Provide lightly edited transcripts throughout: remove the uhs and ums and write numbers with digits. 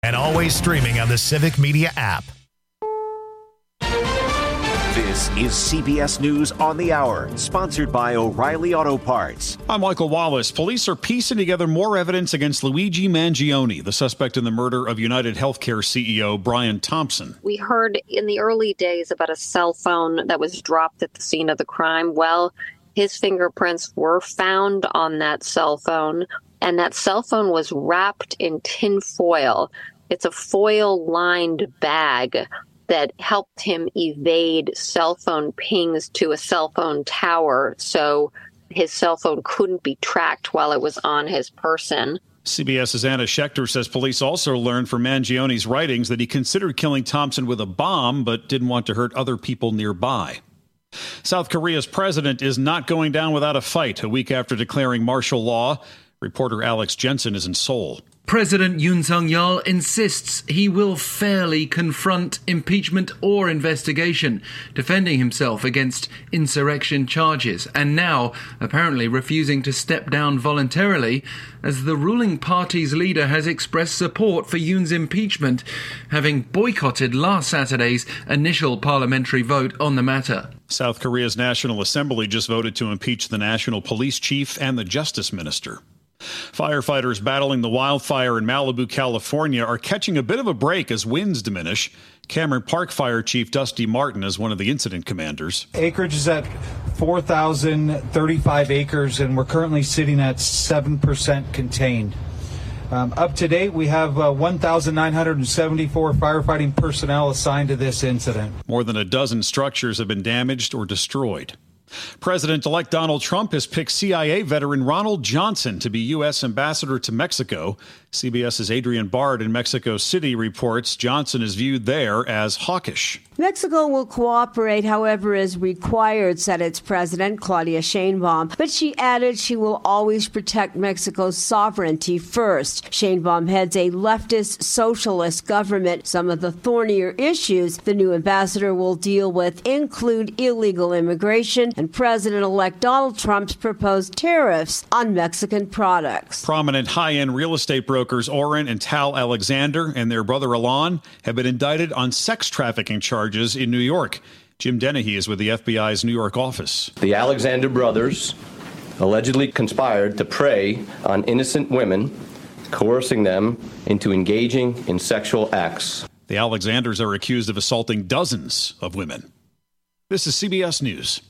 And always streaming on the Civic Media app. This is CBS News on the Hour, sponsored by O'Reilly Auto Parts. I'm Michael Wallace. Police are piecing together more evidence against Luigi Mangione, the suspect in the murder of United Healthcare CEO Brian Thompson. We heard in the early days about a cell phone that was dropped at the scene of the crime. Well, his fingerprints were found on that cell phone, and that cell phone was wrapped in tin foil. It's a foil-lined bag that helped him evade cell phone pings to a cell phone tower, so his cell phone couldn't be tracked while it was on his person. CBS's Anna Schechter says police also learned from Mangione's writings that he considered killing Thompson with a bomb, but didn't want to hurt other people nearby. South Korea's president is not going down without a fight a week after declaring martial law. Reporter Alex Jensen is in Seoul. President Yoon Suk-yeol insists he will fairly confront impeachment or investigation, defending himself against insurrection charges, and now apparently refusing to step down voluntarily as the ruling party's leader has expressed support for Yoon's impeachment, having boycotted last Saturday's initial parliamentary vote on the matter. South Korea's National Assembly just voted to impeach the national police chief and the justice minister. Firefighters battling the wildfire in Malibu, California are catching a bit of a break as winds diminish. Cameron Park Fire Chief Dusty Martin is one of the incident commanders. Acreage is at 4,035 acres, and we're currently sitting at 7% contained. Up to date, we have 1,974 firefighting personnel assigned to this incident. More than a dozen structures have been damaged or destroyed. President-elect Donald Trump has picked CIA veteran Ronald Johnson to be U.S. ambassador to Mexico. CBS's Adrian Bard in Mexico City reports Johnson is viewed there as hawkish. Mexico will cooperate, however, as required, said its president, Claudia Sheinbaum. But she added she will always protect Mexico's sovereignty first. Sheinbaum heads a leftist socialist government. Some of the thornier issues the new ambassador will deal with include illegal immigration and President-elect Donald Trump's proposed tariffs on Mexican products. Prominent high-end real estate brokers Oren and Tal Alexander and their brother Alon have been indicted on sex trafficking charges in New York. Jim Dennehy is with the FBI's New York office. The Alexander brothers allegedly conspired to prey on innocent women, coercing them into engaging in sexual acts. The Alexanders are accused of assaulting dozens of women. This is CBS News.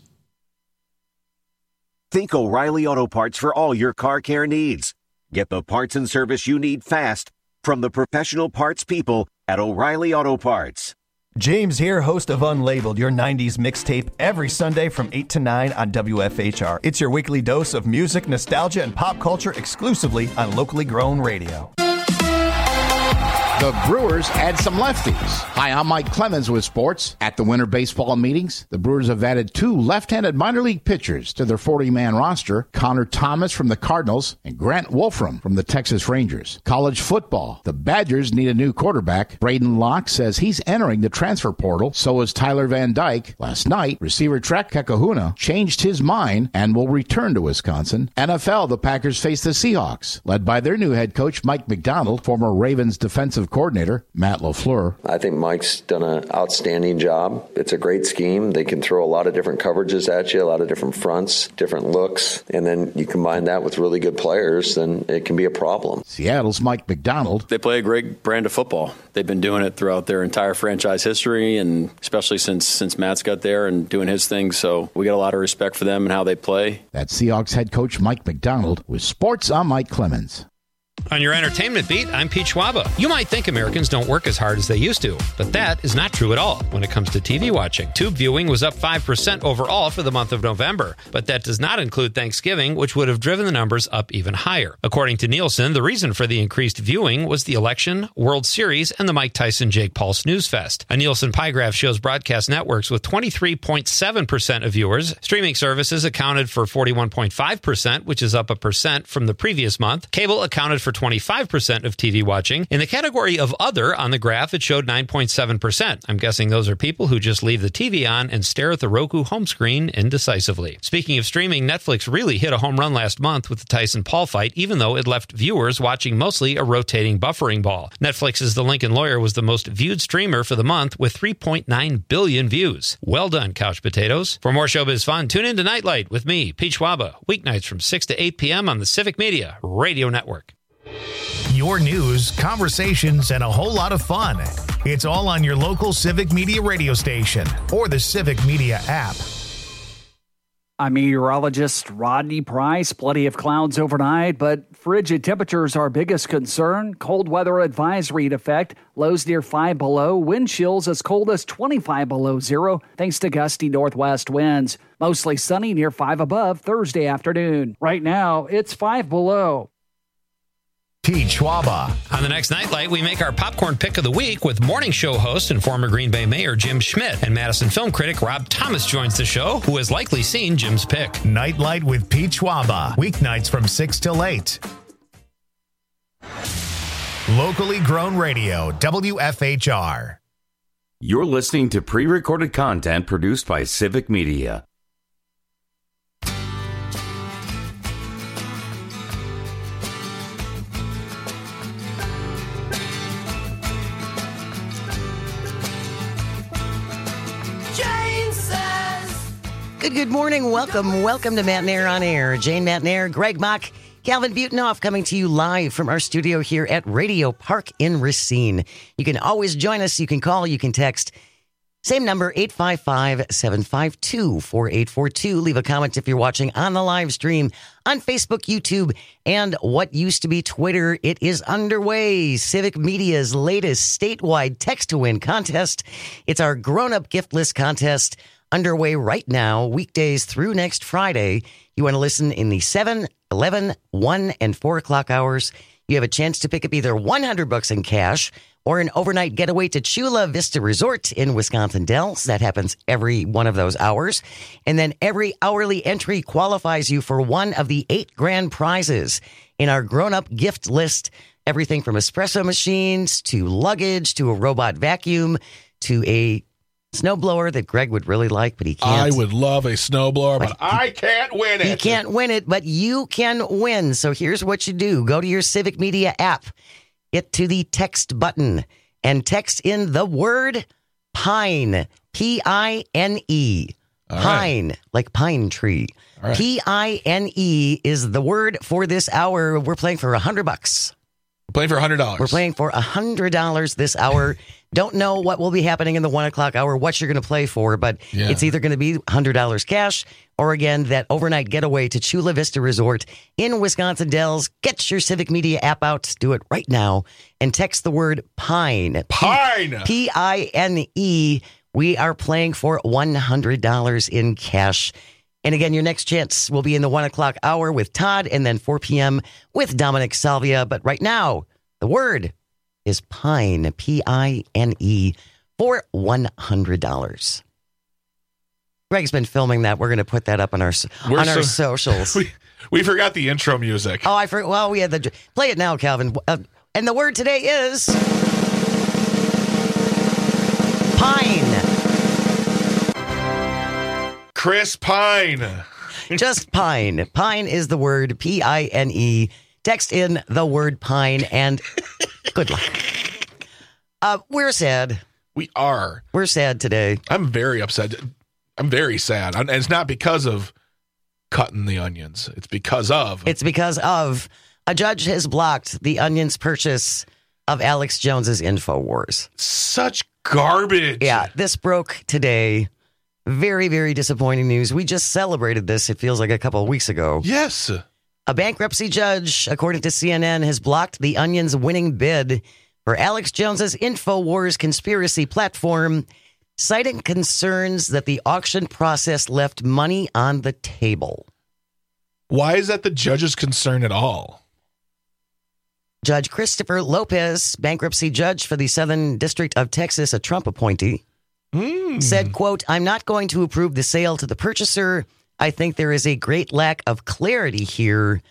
Think O'Reilly Auto Parts for all your car care needs. Get the parts and service you need fast from the professional parts people at O'Reilly Auto Parts. James here, host of Unlabeled, your 90s mixtape, every Sunday from 8 to 9 on WFHR. It's your weekly dose of music, nostalgia, and pop culture exclusively on locally grown radio. The Brewers add some lefties. Hi, I'm Mike Clemens with sports. At the winter baseball meetings, the Brewers have added 2 left-handed minor league pitchers to their 40-man roster, Connor Thomas from the Cardinals and Grant Wolfram from the Texas Rangers. College football. The Badgers need a new quarterback. Braden Locke says he's entering the transfer portal. So is Tyler Van Dyke. Last night, receiver Trek Kekahuna changed his mind and will return to Wisconsin. NFL, the Packers face the Seahawks, led by their new head coach, Mike McDonald, former Ravens defensive coordinator Matt LaFleur. I think Mike's done an outstanding job. It's a great scheme. They can throw a lot of different coverages at you, a lot of different fronts, different looks, and then you combine that with really good players, then it can be a problem. Seattle's Mike McDonald. They play a great brand of football. They've been doing it throughout their entire franchise history, and especially since Matt's got there and doing his thing. So we got a lot of respect for them and how they play. That's Seahawks head coach Mike McDonald. With sports, I'm Mike Clemens. On your entertainment beat, I'm Pete Schwaba. You might think Americans don't work as hard as they used to, but that is not true at all when it comes to TV watching. Tube viewing was up 5% overall for the month of November, but that does not include Thanksgiving, which would have driven the numbers up even higher. According to Nielsen, the reason for the increased viewing was the election, World Series, and the Mike Tyson-Jake Paul Snooze Fest. A Nielsen pie graph shows broadcast networks with 23.7% of viewers. Streaming services accounted for 41.5%, which is up 1% from the previous month. Cable accounted for for 25% of TV watching. In the category of other on the graph, it showed 9.7%. I'm guessing those are people who just leave the TV on and stare at the Roku home screen indecisively. Speaking of streaming, Netflix really hit a home run last month with the Tyson Paul fight, even though it left viewers watching mostly a rotating buffering ball. Netflix's The Lincoln Lawyer was the most viewed streamer for the month with 3.9 billion views. Well done, Couch Potatoes. For more showbiz fun, tune in to Nightlight with me, Pete Schwaba, weeknights from 6 to 8 p.m. on the Civic Media Radio Network. Your news, conversations, and a whole lot of fun. It's all on your local Civic Media radio station or the Civic Media app. I'm meteorologist Rodney Price. Plenty of clouds overnight, but frigid temperatures are our biggest concern. Cold weather advisory in effect. Lows near 5 below. Wind chills as cold as 25 below zero, thanks to gusty northwest winds. Mostly sunny near 5 above Thursday afternoon. Right now, it's 5 below. Pete Schwaba. On the next Nightlight, we make our popcorn pick of the week with morning show host and former Green Bay Mayor Jim Schmidt. And Madison film critic Rob Thomas joins the show, who has likely seen Jim's pick. Nightlight with Pete Schwaba. Weeknights from 6 till 8. Locally grown radio, WFHR. You're listening to pre-recorded content produced by Civic Media. Good morning. Welcome to Matt and Air on Air. Jane Matt and Air, Greg Mock, Calvin Butenhoff coming to you live from our studio here at Radio Park in Racine. You can always join us. You can call, you can text. Same number, 855-752-4842. Leave a comment if you're watching on the live stream on Facebook, YouTube, and what used to be Twitter. It is underway. Civic Media's latest statewide text-to-win contest. It's our grown-up gift list contest underway right now, weekdays through next Friday. You want to listen in the 7, 11, 1, and 4 o'clock hours. You have a chance to pick up either $100 in cash or an overnight getaway to Chula Vista Resort in Wisconsin Dells. That happens every one of those hours. And then every hourly entry qualifies you for one of the 8 grand prizes in our grown-up gift list. Everything from espresso machines to luggage to a robot vacuum to a snowblower that Greg would really like, but he can't. I would love a snowblower, but I can't win it. He can't win it, but you can win. So here's what you do. Go to your Civic Media app. Get to the text button and text in the word PINE. P-I-N-E. Pine, right. Like pine tree. Right. P-I-N-E is the word for this hour. We're playing for $100. We're playing for $100. We're playing for $100 this hour. Don't know what will be happening in the 1 o'clock hour, what you're going to play for, but It's either going to be $100 cash or, again, that overnight getaway to Chula Vista Resort in Wisconsin Dells. Get your Civic Media app out. Do it right now and text the word PINE. PINE. P-I-N-E. We are playing for $100 in cash. And again, your next chance will be in the 1 o'clock hour with Todd and then 4 p.m. with Dominic Salvia. But right now, the word is PINE, P-I-N-E, for $100. Greg's been filming that. We're going to put that up on our socials. We forgot the intro music. Oh, I forgot. Well, we had the... Play it now, Calvin. And the word today is... Pine. Chris Pine. Just Pine. Pine is the word, P-I-N-E. Text in the word PINE and good luck. We're sad. We are. We're sad today. I'm very upset. I'm very sad. And it's not because of cutting the onions. It's because of a judge has blocked the Onion's purchase of Alex Jones's InfoWars. Such garbage. Yeah, this broke today. Very, very disappointing news. We just celebrated this, it feels like a couple of weeks ago. Yes. A bankruptcy judge, according to CNN, has blocked the Onion's winning bid for Alex Jones's InfoWars conspiracy platform, citing concerns that the auction process left money on the table. Why is that the judge's concern at all? Judge Christopher Lopez, bankruptcy judge for the Southern District of Texas, a Trump appointee, said, quote, "I'm not going to approve the sale to the purchaser. I think there is a great lack of clarity here.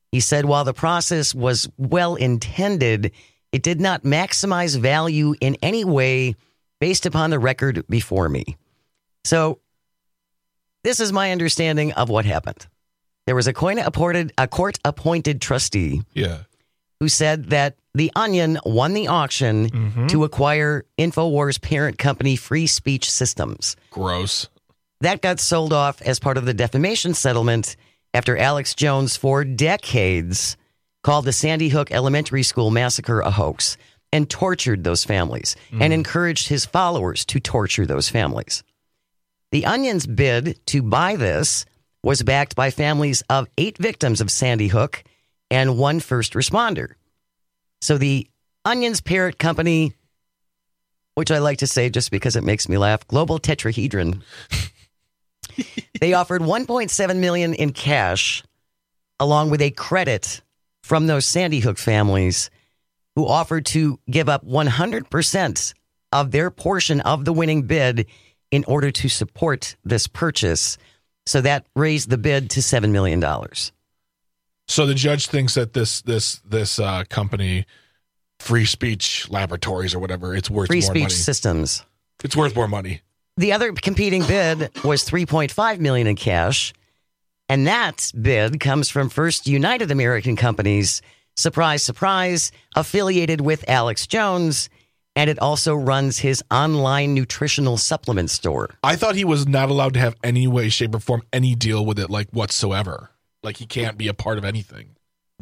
He said while the process was well intended, it did not maximize value in any way based upon the record before me. So this is my understanding of what happened. There was a court-appointed trustee who said that The Onion won the auction to acquire InfoWars parent company Free Speech Systems. Gross. That got sold off as part of the defamation settlement after Alex Jones, for decades, called the Sandy Hook Elementary School massacre a hoax and tortured those families and encouraged his followers to torture those families. The Onion's bid to buy this was backed by families of 8 victims of Sandy Hook and 1 first responder. So the Onion's parent company, which I like to say just because it makes me laugh, Global Tetrahedron, they offered $1.7 million in cash along with a credit from those Sandy Hook families who offered to give up 100% of their portion of the winning bid in order to support this purchase. So that raised the bid to $7 million. So the judge thinks that this company, Free Speech Laboratories or whatever, it's worth Free more Speech money. Systems. It's worth more money. The other competing bid was $3.5 million in cash, and that bid comes from First United American Companies, surprise, surprise, affiliated with Alex Jones, and it also runs his online nutritional supplement store. I thought he was not allowed to have any way, shape, or form any deal with it, like whatsoever. Like he can't be a part of anything.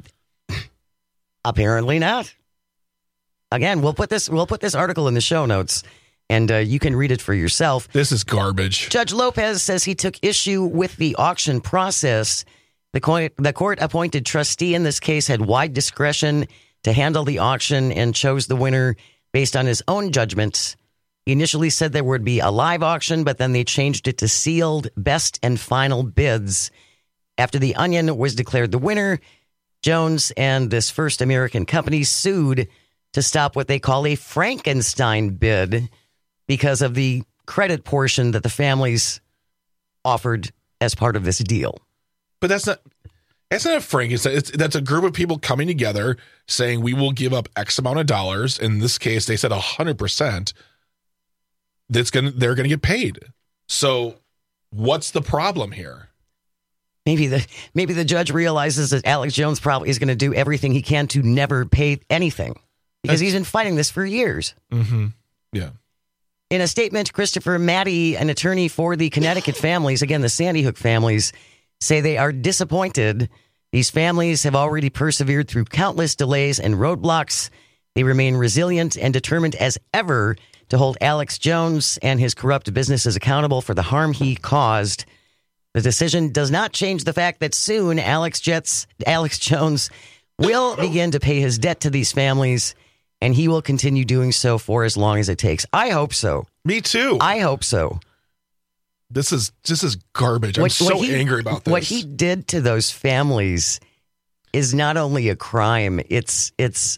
Apparently not. Again, we'll put this article in the show notes, and you can read it for yourself. This is garbage. Judge Lopez says he took issue with the auction process. The court-appointed trustee in this case had wide discretion to handle the auction and chose the winner based on his own judgment. He initially said there would be a live auction, but then they changed it to sealed best and final bids. After The Onion was declared the winner, Jones and this First American company sued to stop what they call a Frankenstein bid because of the credit portion that the families offered as part of this deal. But that's not a Frankenstein. That's a group of people coming together saying we will give up X amount of dollars. In this case, they said 100%. They're going to get paid. So what's the problem here? Maybe the judge realizes that Alex Jones probably is going to do everything he can to never pay anything because he's been fighting this for years. Mm-hmm. Yeah. In a statement, Christopher Maddie, an attorney for the Connecticut families, again, the Sandy Hook families, say they are disappointed. These families have already persevered through countless delays and roadblocks. They remain resilient and determined as ever to hold Alex Jones and his corrupt businesses accountable for the harm he caused. The decision does not change the fact that soon Alex Jones will begin to pay his debt to these families, and he will continue doing so for as long as it takes. I hope so. Me too. I hope so. This is garbage. I'm so angry about this. What he did to those families is not only a crime, it's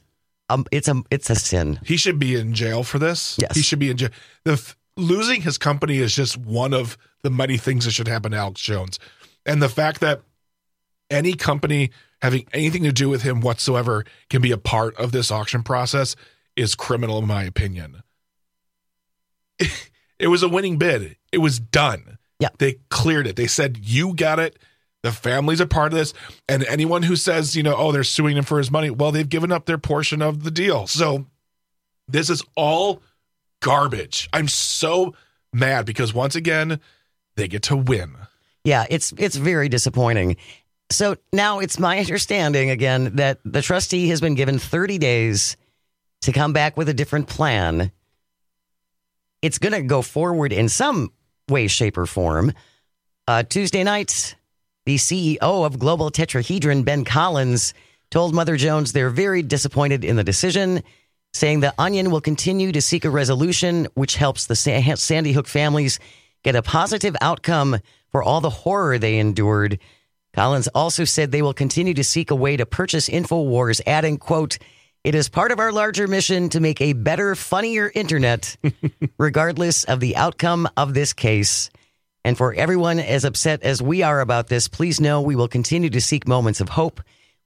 a sin. He should be in jail for this. Yes. He should be in jail. Losing his company is just one of the many things that should happen to Alex Jones. And the fact that any company having anything to do with him whatsoever can be a part of this auction process is criminal, in my opinion. It was a winning bid. It was done. Yeah. They cleared it. They said, you got it. The family's a part of this. And anyone who says, they're suing him for his money, well, they've given up their portion of the deal. So this is all garbage. I'm so mad because once again, they get to win. Yeah, it's very disappointing. So now it's my understanding, again, that the trustee has been given 30 days to come back with a different plan. It's going to go forward in some way, shape, or form. Tuesday night, the CEO of Global Tetrahedron, Ben Collins, told Mother Jones they're very disappointed in the decision, saying the Onion will continue to seek a resolution which helps the Sandy Hook families get a positive outcome for all the horror they endured. Collins also said they will continue to seek a way to purchase InfoWars, adding, quote, "It is part of our larger mission to make a better, funnier internet, regardless of the outcome of this case. And for everyone as upset as we are about this, please know we will continue to seek moments of hope.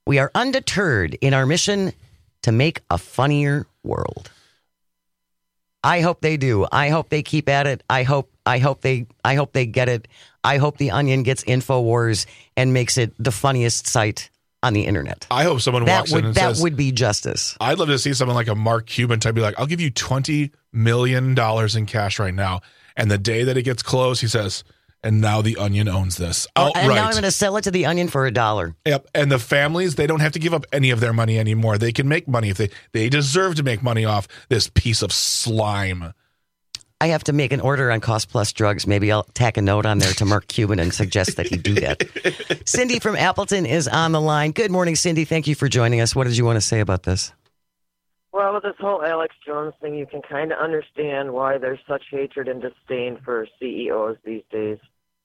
We are undeterred in our mission to make a funnier world. I hope they do. I hope they keep at it. I hope they get it. I hope the Onion gets InfoWars and makes it the funniest site on the internet. I hope someone walks in and says... That would be justice. I'd love to see someone like a Mark Cuban type be like, I'll give you $20 million in cash right now. And the day that it gets closed, he says, and now the Onion owns this. Outright. And now I'm going to sell it to the Onion for $1. Yep. And the families, they don't have to give up any of their money anymore. They can make money if they deserve to make money off this piece of slime. I have to make an order on Cost Plus Drugs. Maybe I'll tack a note on there to Mark Cuban and suggest that he do that. Cindy from Appleton is on the line. Good morning, Cindy. Thank you for joining us. What did you want to say about this? Well, with this whole Alex Jones thing, you can kind of understand why there's such hatred and disdain for CEOs these days.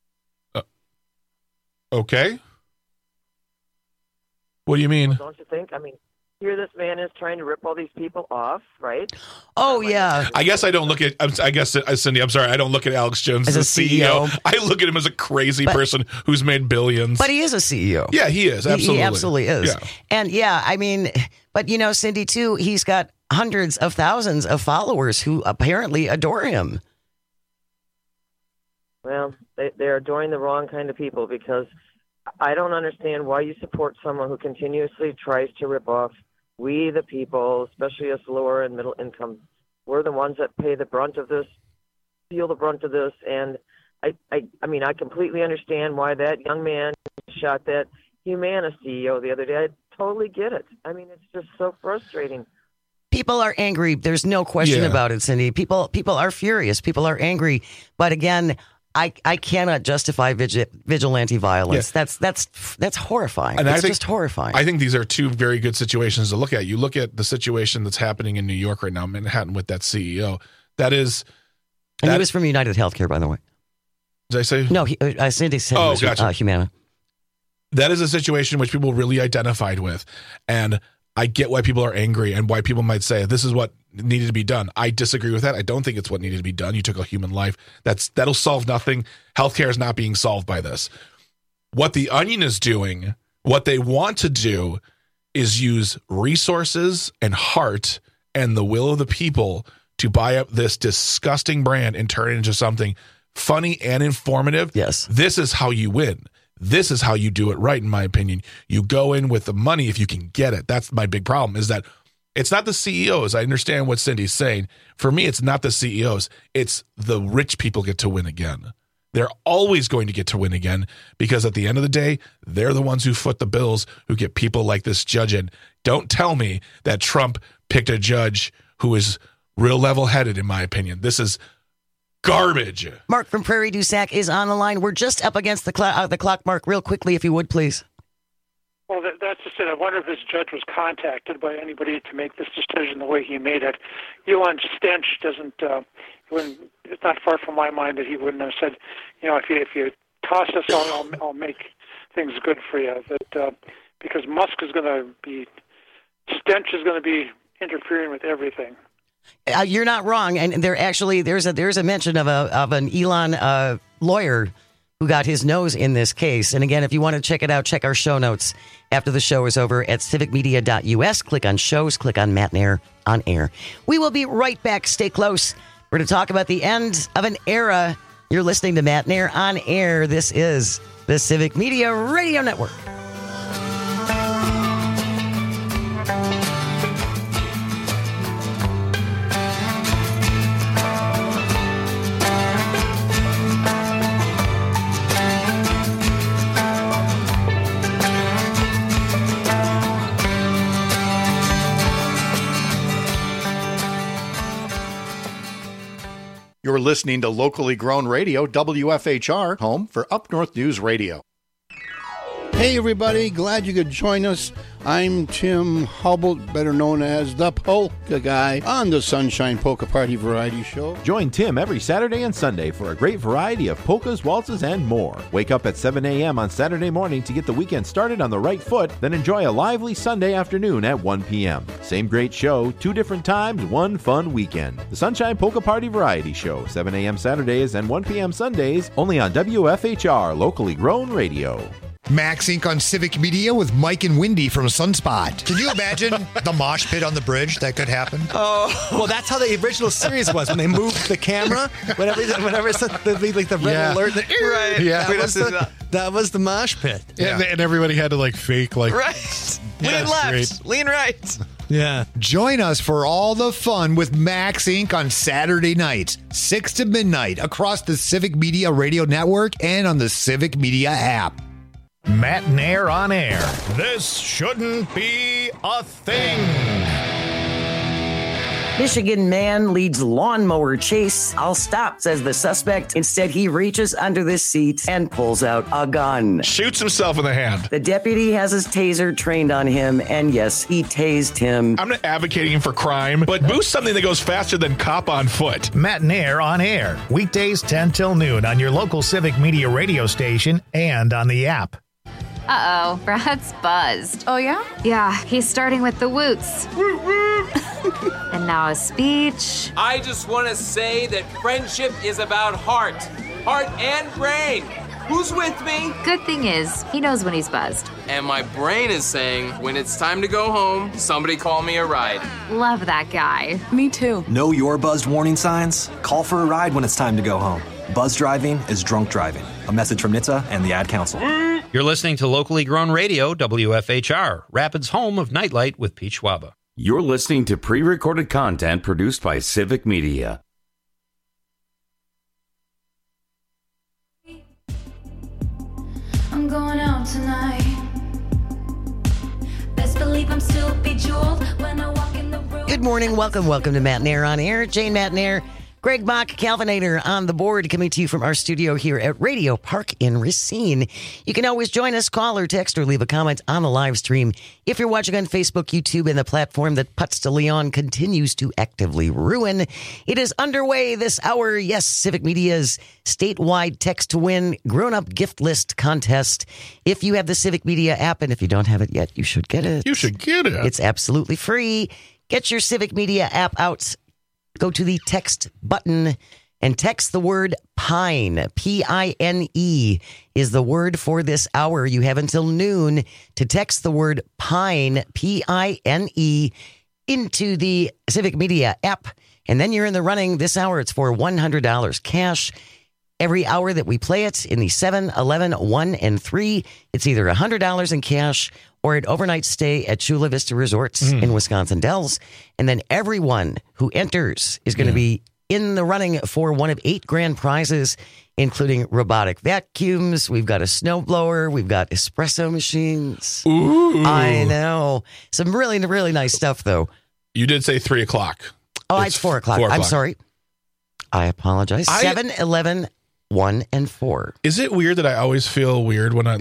Okay. What do you mean? Don't you think? I mean, here this man is trying to rip all these people off, right? Oh, yeah. I guess I don't look at, Cindy, I'm sorry, I don't look at Alex Jones as a CEO. I look at him as a crazy person who's made billions. But he is a CEO. Yeah, he is. Absolutely. He absolutely is. Yeah. And yeah, I mean, but you know, Cindy, too, he's got hundreds of thousands of followers who apparently adore him. Well, they're adoring the wrong kind of people, because I don't understand why you support someone who continuously tries to rip off we, the people, especially us lower and middle income. We're the ones that pay the brunt of this, feel the brunt of this. And I mean, I completely understand why that young man shot that Humana CEO the other day. I totally get it. I mean, it's just so frustrating. People are angry. There's no question about it, Cindy. People are furious. People are angry. But again, I cannot justify vigilante violence. Yeah. That's horrifying. And it's just horrifying. I think these are two very good situations to look at. You look at the situation that's happening in New York right now, Manhattan, with that CEO. That is... And he was from United Healthcare, by the way. Did I say? No, Cindy said he was gotcha. Humana. That is a situation which people really identified with. And I get why people are angry and why people might say this is what needed to be done. I disagree with that. I don't think it's what needed to be done. You took a human life. That'll solve nothing. Healthcare is not being solved by this. What the Onion is doing, what they want to do, is use resources and heart and the will of the people to buy up this disgusting brand and turn it into something funny and informative. Yes. This is how you win. This is how you do it right, in my opinion. You go in with the money if you can get it. That's my big problem, is that it's not the CEOs. I understand what Cindy's saying. For me, it's not the CEOs. It's the rich people get to win again. They're always going to get to win again, because at the end of the day, they're the ones who foot the bills, who get people like this judge in. Don't tell me that Trump picked a judge who is real level-headed, in my opinion. This is garbage. Mark from Prairie du Sac is on the line. We're just up against the clock, Mark. Real quickly, if you would, please. Well, that's just it. I wonder if this judge was contacted by anybody to make this decision the way he made it. Elon Stench doesn't. It's not far from my mind that he wouldn't have said, if you toss us, I'll make things good for you. That because Musk is going to be, Stench is going to be interfering with everything. You're not wrong, and there's a mention of an Elon lawyer who got his nose in this case. And again, if you want to check it out, check our show notes after the show is over at civicmedia.us. Click on shows, click on Matt and Air on air. We will be right back. Stay close. We're going to talk about the end of an era. You're listening to Matt and Air on air. This is the Civic Media Radio Network. You're listening to locally grown radio, WFHR, home for Up North News Radio. Hey everybody, glad you could join us. I'm Tim Hubble, better known as the Polka Guy, on the Sunshine Polka Party Variety Show. Join Tim every Saturday and Sunday for a great variety of polkas, waltzes, and more. Wake up at 7 a.m. on Saturday morning to get the weekend started on the right foot, then enjoy a lively Sunday afternoon at 1 p.m. Same great show, 2 different times, 1 fun weekend. The Sunshine Polka Party Variety Show, 7 a.m. Saturdays and 1 p.m. Sundays, only on WFHR, locally grown radio. Max Inc. on Civic Media with Mike and Wendy from Sunspot. Can you imagine the mosh pit on the bridge that could happen? Oh, well, that's how the original series was when they moved the camera. Whenever it's the red alert, right? Yeah, that was the mosh pit. Yeah. And everybody had to like fake like right. Lean left, great. lean right. Yeah. Join us for all the fun with Max Inc. on Saturday nights, 6 to midnight, across the Civic Media Radio Network and on the Civic Media app. Matt and Air on air. This shouldn't be a thing. Michigan man leads lawnmower chase. I'll stop, says the suspect. Instead, he reaches under the seat and pulls out a gun. Shoots himself in the hand. The deputy has his taser trained on him, and yes, he tased him. I'm not advocating for crime, but boost something that goes faster than cop on foot. Matt and Air on air. Weekdays 10 till noon on your local Civic Media radio station and on the app. Uh-oh, Brad's buzzed. Oh, yeah? Yeah, he's starting with the woots. And now a speech. I just want to say that friendship is about heart and brain. Who's with me? Good thing is, he knows when he's buzzed. And my brain is saying, when it's time to go home, somebody call me a ride. Love that guy. Me too. Know your buzzed warning signs? Call for a ride when it's time to go home. Buzz driving is drunk driving. A message from NHTSA and the Ad Council. You're listening to locally grown radio, WFHR, Rapids' home of Nightlight with Pete Schwaba. You're listening to pre-recorded content produced by Civic Media. I'm going out tonight. Best believe I'm still bejeweled when I walk in the room. Good morning. Welcome to Matt and Air on air. Jane Matt and Air. Greg Bach, Calvinator on the board, coming to you from our studio here at Radio Park in Racine. You can always join us, call or text or leave a comment on the live stream. If you're watching on Facebook, YouTube, and the platform that Putz de Leon continues to actively ruin, it is underway this hour. Yes, Civic Media's statewide text to win grown-up gift list contest. If you have the Civic Media app, and if you don't have it yet, you should get it. You should get it. It's absolutely free. Get your Civic Media app out. Go to the text button and text the word PINE. P-I-N-E is the word for this hour. You have until noon to text the word PINE, P-I-N-E, into the Civic Media app. And then you're in the running. This hour, it's for $100 cash. Every hour that we play it in the 7, 11, 1, and 3, it's either $100 in cash or an overnight stay at Chula Vista Resorts in Wisconsin Dells. And then everyone who enters is going to be in the running for one of 8 grand prizes, including robotic vacuums. We've got a snowblower. We've got espresso machines. Ooh. I know. Some really, really nice stuff, though. You did say 3 o'clock. Oh, it's 4 o'clock. I'm sorry. I apologize. 7, 11, 1, and 4. Is it weird that I always feel weird when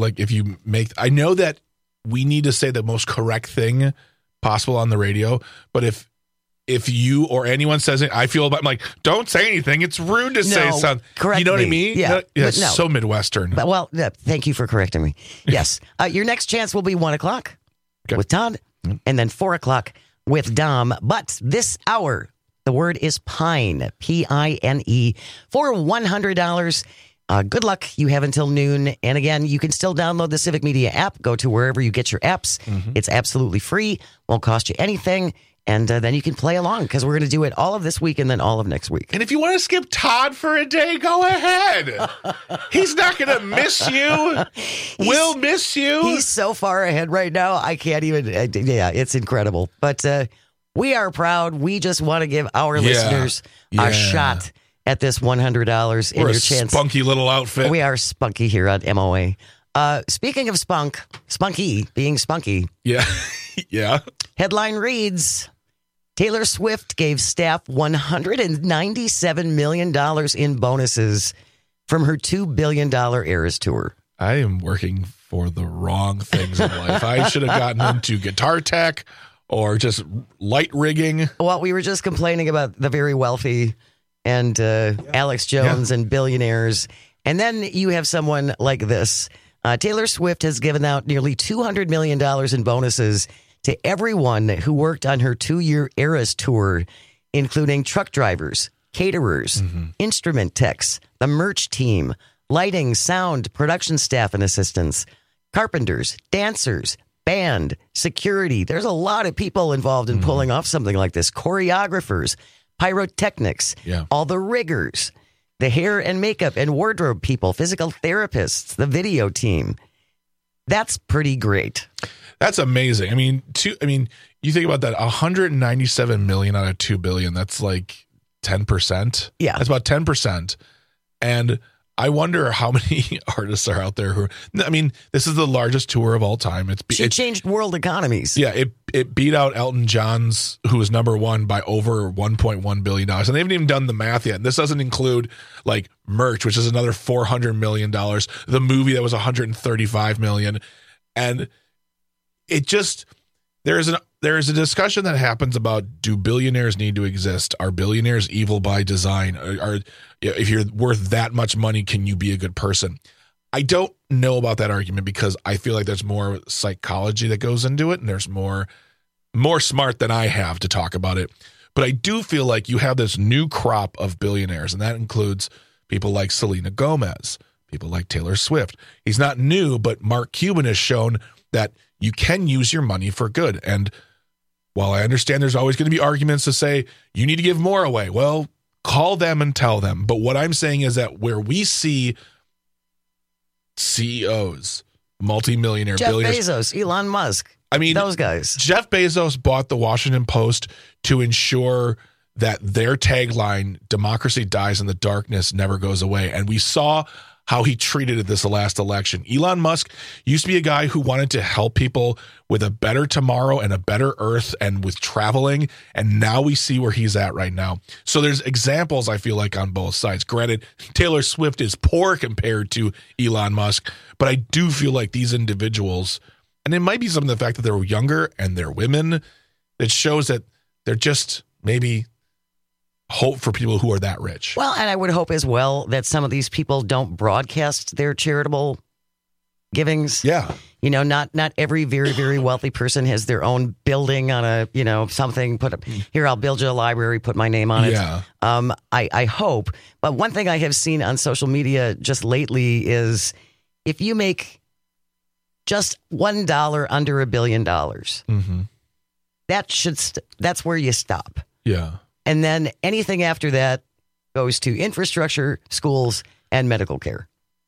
I know that we need to say the most correct thing possible on the radio, but if you or anyone says it, I feel I'm like, don't say anything. It's rude to say something. Correct. You know what I mean? Yeah. Yeah, so Midwestern. But, well, thank you for correcting me. Yes. Your next chance will be 1 o'clock with Todd, and then 4 o'clock with Dom. But this hour, the word is PINE, P-I-N-E, for $100. Good luck. You have until noon. And again, you can still download the Civic Media app. Go to wherever you get your apps. It's absolutely free. Won't cost you anything. And then you can play along because we're going to do it all of this week and then all of next week. And if you want to skip Todd for a day, go ahead. He's not going to miss you. We'll miss you. He's so far ahead right now. I can't even. It's incredible. But we are proud. We just want to give our listeners a shot at this $100 in We're your a chance. Spunky little outfit. We are spunky here on MOA. Speaking of spunky being spunky. Yeah. Yeah. Headline reads, Taylor Swift gave staff $197 million in bonuses from her $2 billion Eras tour. I am working for the wrong things in life. I should have gotten into guitar tech or just light rigging. Well, we were just complaining about the very wealthy and Alex Jones and billionaires. And then you have someone like this. Taylor Swift has given out nearly $200 million in bonuses to everyone who worked on her 2-year Eras tour, including truck drivers, caterers, instrument techs, the merch team, lighting, sound, production staff, and assistants. carpenters, dancers, band, security. There's a lot of people involved in pulling off something like this. Choreographers, pyrotechnics, all the riggers, the hair and makeup and wardrobe people, physical therapists, the video team. That's pretty great. That's amazing. I mean, you think about that, $197 million out of $2 billion. That's like 10%. Yeah, that's about 10%. And I wonder how many artists are out there who. I mean, this is the largest tour of all time. It changed world economies. Yeah, it beat out Elton John's, who was number one, by over $1.1 billion. And they haven't even done the math yet. This doesn't include like merch, which is another $400 million. The movie that was $135 million, and it just there is a discussion that happens about, do billionaires need to exist? Are billionaires evil by design? Are if you're worth that much money, can you be a good person? I don't know about that argument, because I feel like there's more psychology that goes into it, and there's more smart than I have to talk about it. But I do feel like you have this new crop of billionaires, and that includes people like Selena Gomez, people like Taylor Swift. He's not new, but Mark Cuban has shown that you can use your money for good. And while I understand there's always going to be arguments to say you need to give more away, well, call them and tell them. But what I'm saying is that where we see CEOs, multimillionaire billionaires, Jeff Bezos, Elon Musk, I mean, those guys. Jeff Bezos bought the Washington Post to ensure that their tagline, "Democracy dies in the darkness, never goes away." And we saw how he treated it this last election. Elon Musk used to be a guy who wanted to help people with a better tomorrow and a better earth and with traveling. And now we see where he's at right now. So there's examples, I feel like, on both sides. Granted, Taylor Swift is poor compared to Elon Musk, but I do feel like these individuals, and it might be some of the fact that they're younger and they're women, that shows that they're just maybe hope for people who are that rich. Well, and I would hope as well that some of these people don't broadcast their charitable givings. Yeah. You know, not every very, very wealthy person has their own building on a, something, put up here, I'll build you a library, put my name on it. Yeah. I hope. But one thing I have seen on social media just lately is if you make just $1 under $1 billion, that's where you stop. Yeah. And then anything after that goes to infrastructure, schools, and medical care.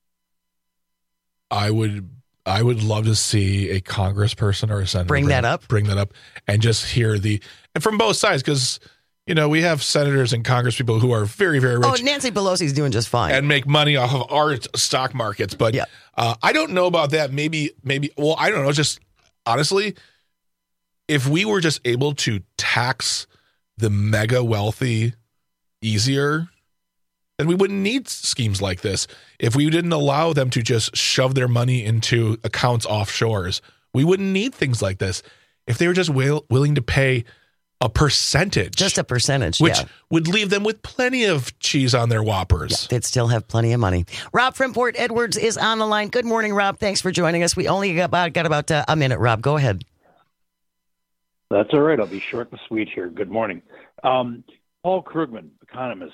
I would love to see a congressperson or a senator bring that up, and just hear and from both sides, because we have senators and congresspeople who are very, very rich. Oh, Nancy Pelosi's doing just fine and make money off of our stock markets. But I don't know about that. Maybe. Well, I don't know. Just honestly, if we were just able to tax the mega wealthy easier, then we wouldn't need schemes like this. If we didn't allow them to just shove their money into accounts offshores, we wouldn't need things like this. If they were just willing to pay a percentage. Just a percentage, which would leave them with plenty of cheese on their Whoppers. Yeah, they'd still have plenty of money. Rob from Port Edwards is on the line. Good morning, Rob. Thanks for joining us. We only got about a minute, Rob. Go ahead. That's all right. I'll be short and sweet here. Good morning. Paul Krugman, economist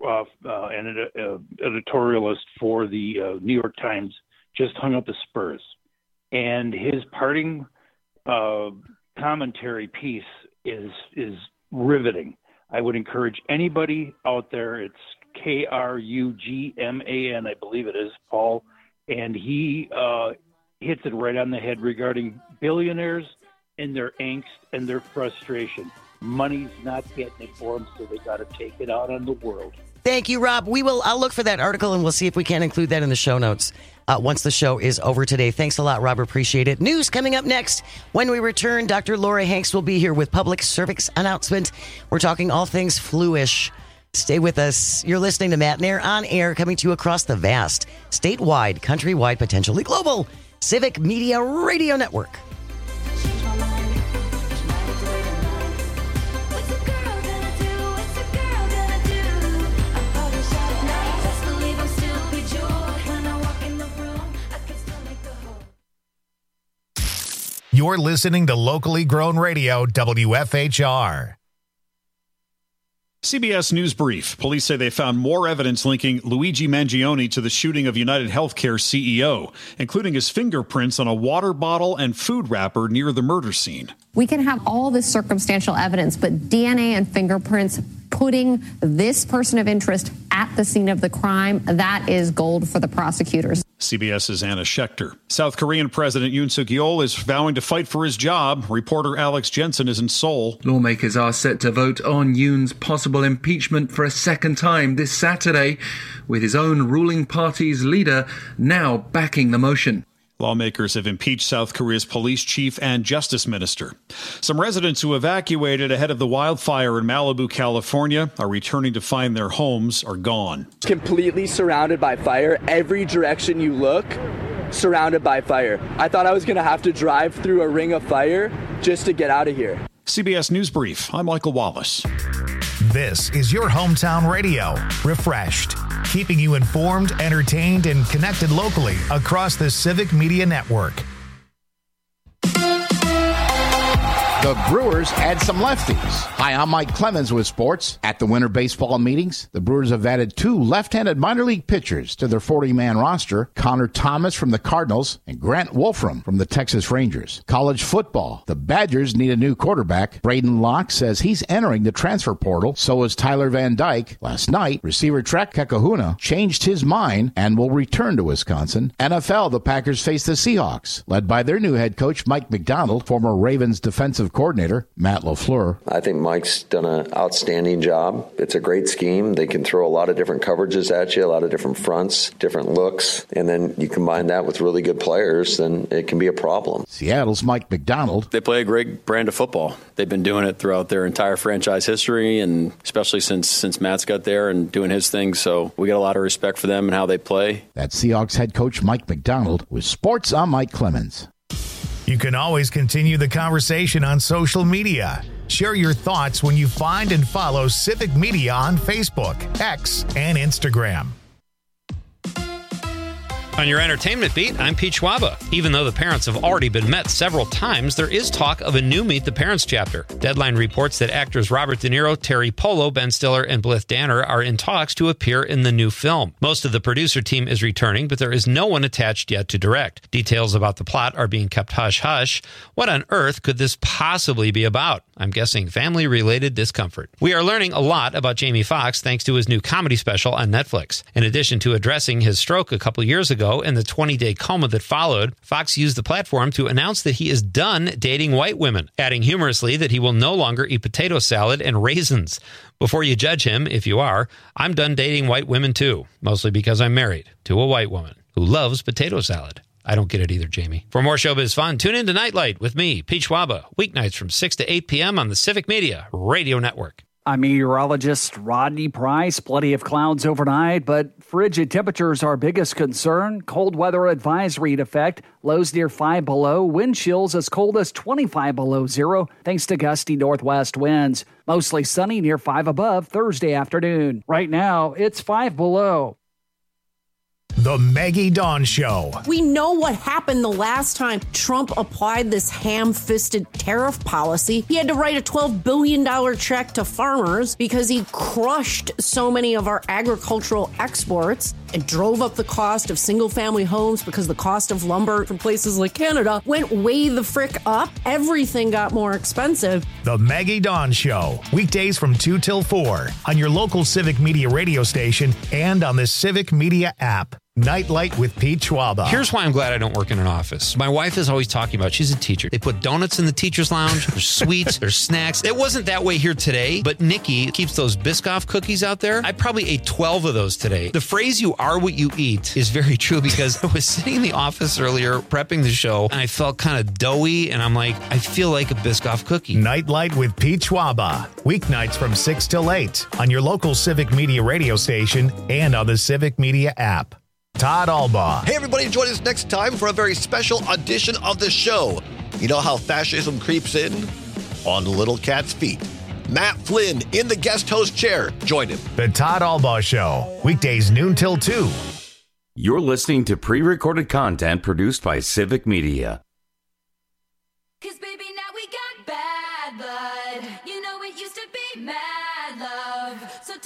and editorialist for the New York Times, just hung up the Spurs. And his parting commentary piece is riveting. I would encourage anybody out there, it's Krugman, I believe it is, Paul, and he hits it right on the head regarding billionaires and their angst and their frustration. Money's not getting it for them, so they got to take it out on the world. Thank you, Rob. I'll look for that article, and we'll see if we can include that in the show notes once the show is over today. Thanks a lot, Rob. Appreciate it. News coming up next. When we return, Dr. Laura Hanks will be here with public service announcement. We're talking all things flu-ish. Stay with us. You're listening to Matt Nair on air, coming to you across the vast, statewide, countrywide, potentially global Civic Media Radio Network. You're listening to locally grown radio, WFHR. CBS News Brief. Police say they found more evidence linking Luigi Mangione to the shooting of United Healthcare CEO, including his fingerprints on a water bottle and food wrapper near the murder scene. We can have all this circumstantial evidence, but DNA and fingerprints putting this person of interest at the scene of the crime, that is gold for the prosecutors. CBS's Anna Schechter. South Korean President Yoon Suk-yeol is vowing to fight for his job. Reporter Alex Jensen is in Seoul. Lawmakers are set to vote on Yoon's possible impeachment for a second time this Saturday, with his own ruling party's leader now backing the motion. Lawmakers have impeached South Korea's police chief and justice minister. Some residents who evacuated ahead of the wildfire in Malibu, California, are returning to find their homes are gone. Completely surrounded by fire. Every direction you look, surrounded by fire. I thought I was going to have to drive through a ring of fire just to get out of here. CBS News Brief. I'm Michael Wallace. This is your hometown radio, refreshed, keeping you informed, entertained, and connected locally across the Civic Media Network. The Brewers add some lefties. Hi, I'm Mike Clemens with sports. At the winter baseball meetings, the Brewers have added 2 left-handed minor league pitchers to their 40-man roster, Connor Thomas from the Cardinals and Grant Wolfram from the Texas Rangers. College football, the Badgers need a new quarterback. Braden Locke says he's entering the transfer portal. So is Tyler Van Dyke. Last night, receiver Trek Kekahuna changed his mind and will return to Wisconsin. NFL, the Packers face the Seahawks, led by their new head coach, Mike McDonald, former Ravens defensive coordinator Matt LaFleur. I think Mike's done an outstanding job. It's a great scheme. They can throw a lot of different coverages at you, a lot of different fronts, different looks, and then you combine that with really good players, then it can be a problem. Seattle's Mike McDonald. They play a great brand of football. They've been doing it throughout their entire franchise history, and especially since Matt's got there and doing his thing, so we got a lot of respect for them and how they play. That's Seahawks head coach Mike McDonald. With sports, I'm Mike Clemens. You can always continue the conversation on social media. Share your thoughts when you find and follow Civic Media on Facebook, X, and Instagram. On your entertainment beat, I'm Pete Schwaba. Even though the parents have already been met several times, there is talk of a new Meet the Parents chapter. Deadline reports that actors Robert De Niro, Terry Polo, Ben Stiller, and Blythe Danner are in talks to appear in the new film. Most of the producer team is returning, but there is no one attached yet to direct. Details about the plot are being kept hush-hush. What on earth could this possibly be about? I'm guessing family-related discomfort. We are learning a lot about Jamie Foxx thanks to his new comedy special on Netflix. In addition to addressing his stroke a couple years ago and the 20-day coma that followed, Fox used the platform to announce that he is done dating white women, adding humorously that he will no longer eat potato salad and raisins. Before you judge him, if you are, I'm done dating white women too, mostly because I'm married to a white woman who loves potato salad. I don't get it either, Jamie. For more showbiz fun, tune in to Nightlight with me, Pete Schwaba, weeknights from 6 to 8 p.m. on the Civic Media Radio Network. I'm meteorologist Rodney Price. Plenty of clouds overnight, but frigid temperatures are our biggest concern. Cold weather advisory in effect. Lows near 5 below. Wind chills as cold as 25 below zero, thanks to gusty northwest winds. Mostly sunny near 5 above Thursday afternoon. Right now, it's 5 below. The Maggie Dawn Show. We know what happened the last time Trump applied this ham-fisted tariff policy. He had to write a $12 billion check to farmers because he crushed so many of our agricultural exports and drove up the cost of single-family homes because the cost of lumber from places like Canada went way the frick up. Everything got more expensive. The Maggie Dawn Show. Weekdays from 2 till 4 on your local Civic Media radio station and on the Civic Media app. Nightlight with Pete Schwaba. Here's why I'm glad I don't work in an office. My wife is always talking about, she's a teacher. They put donuts in the teacher's lounge. There's sweets. There's snacks. It wasn't that way here today, but Nikki keeps those Biscoff cookies out there. I probably ate 12 of those today. The phrase "you are what you eat" is very true because I was sitting in the office earlier prepping the show and I felt kind of doughy and I'm like, I feel like a Biscoff cookie. Nightlight with Pete Schwaba. Weeknights from 6 till 8 on your local Civic Media radio station and on the Civic Media app. Todd Albaugh. Hey, everybody, join us next time for a very special edition of the show. You know how fascism creeps in? On the little cat's feet. Matt Flynn in the guest host chair. Join him. The Todd Albaugh Show. Weekdays noon till 2. You're listening to pre-recorded content produced by Civic Media. 'Cause baby, now we got bad blood. You know it used to be mad love.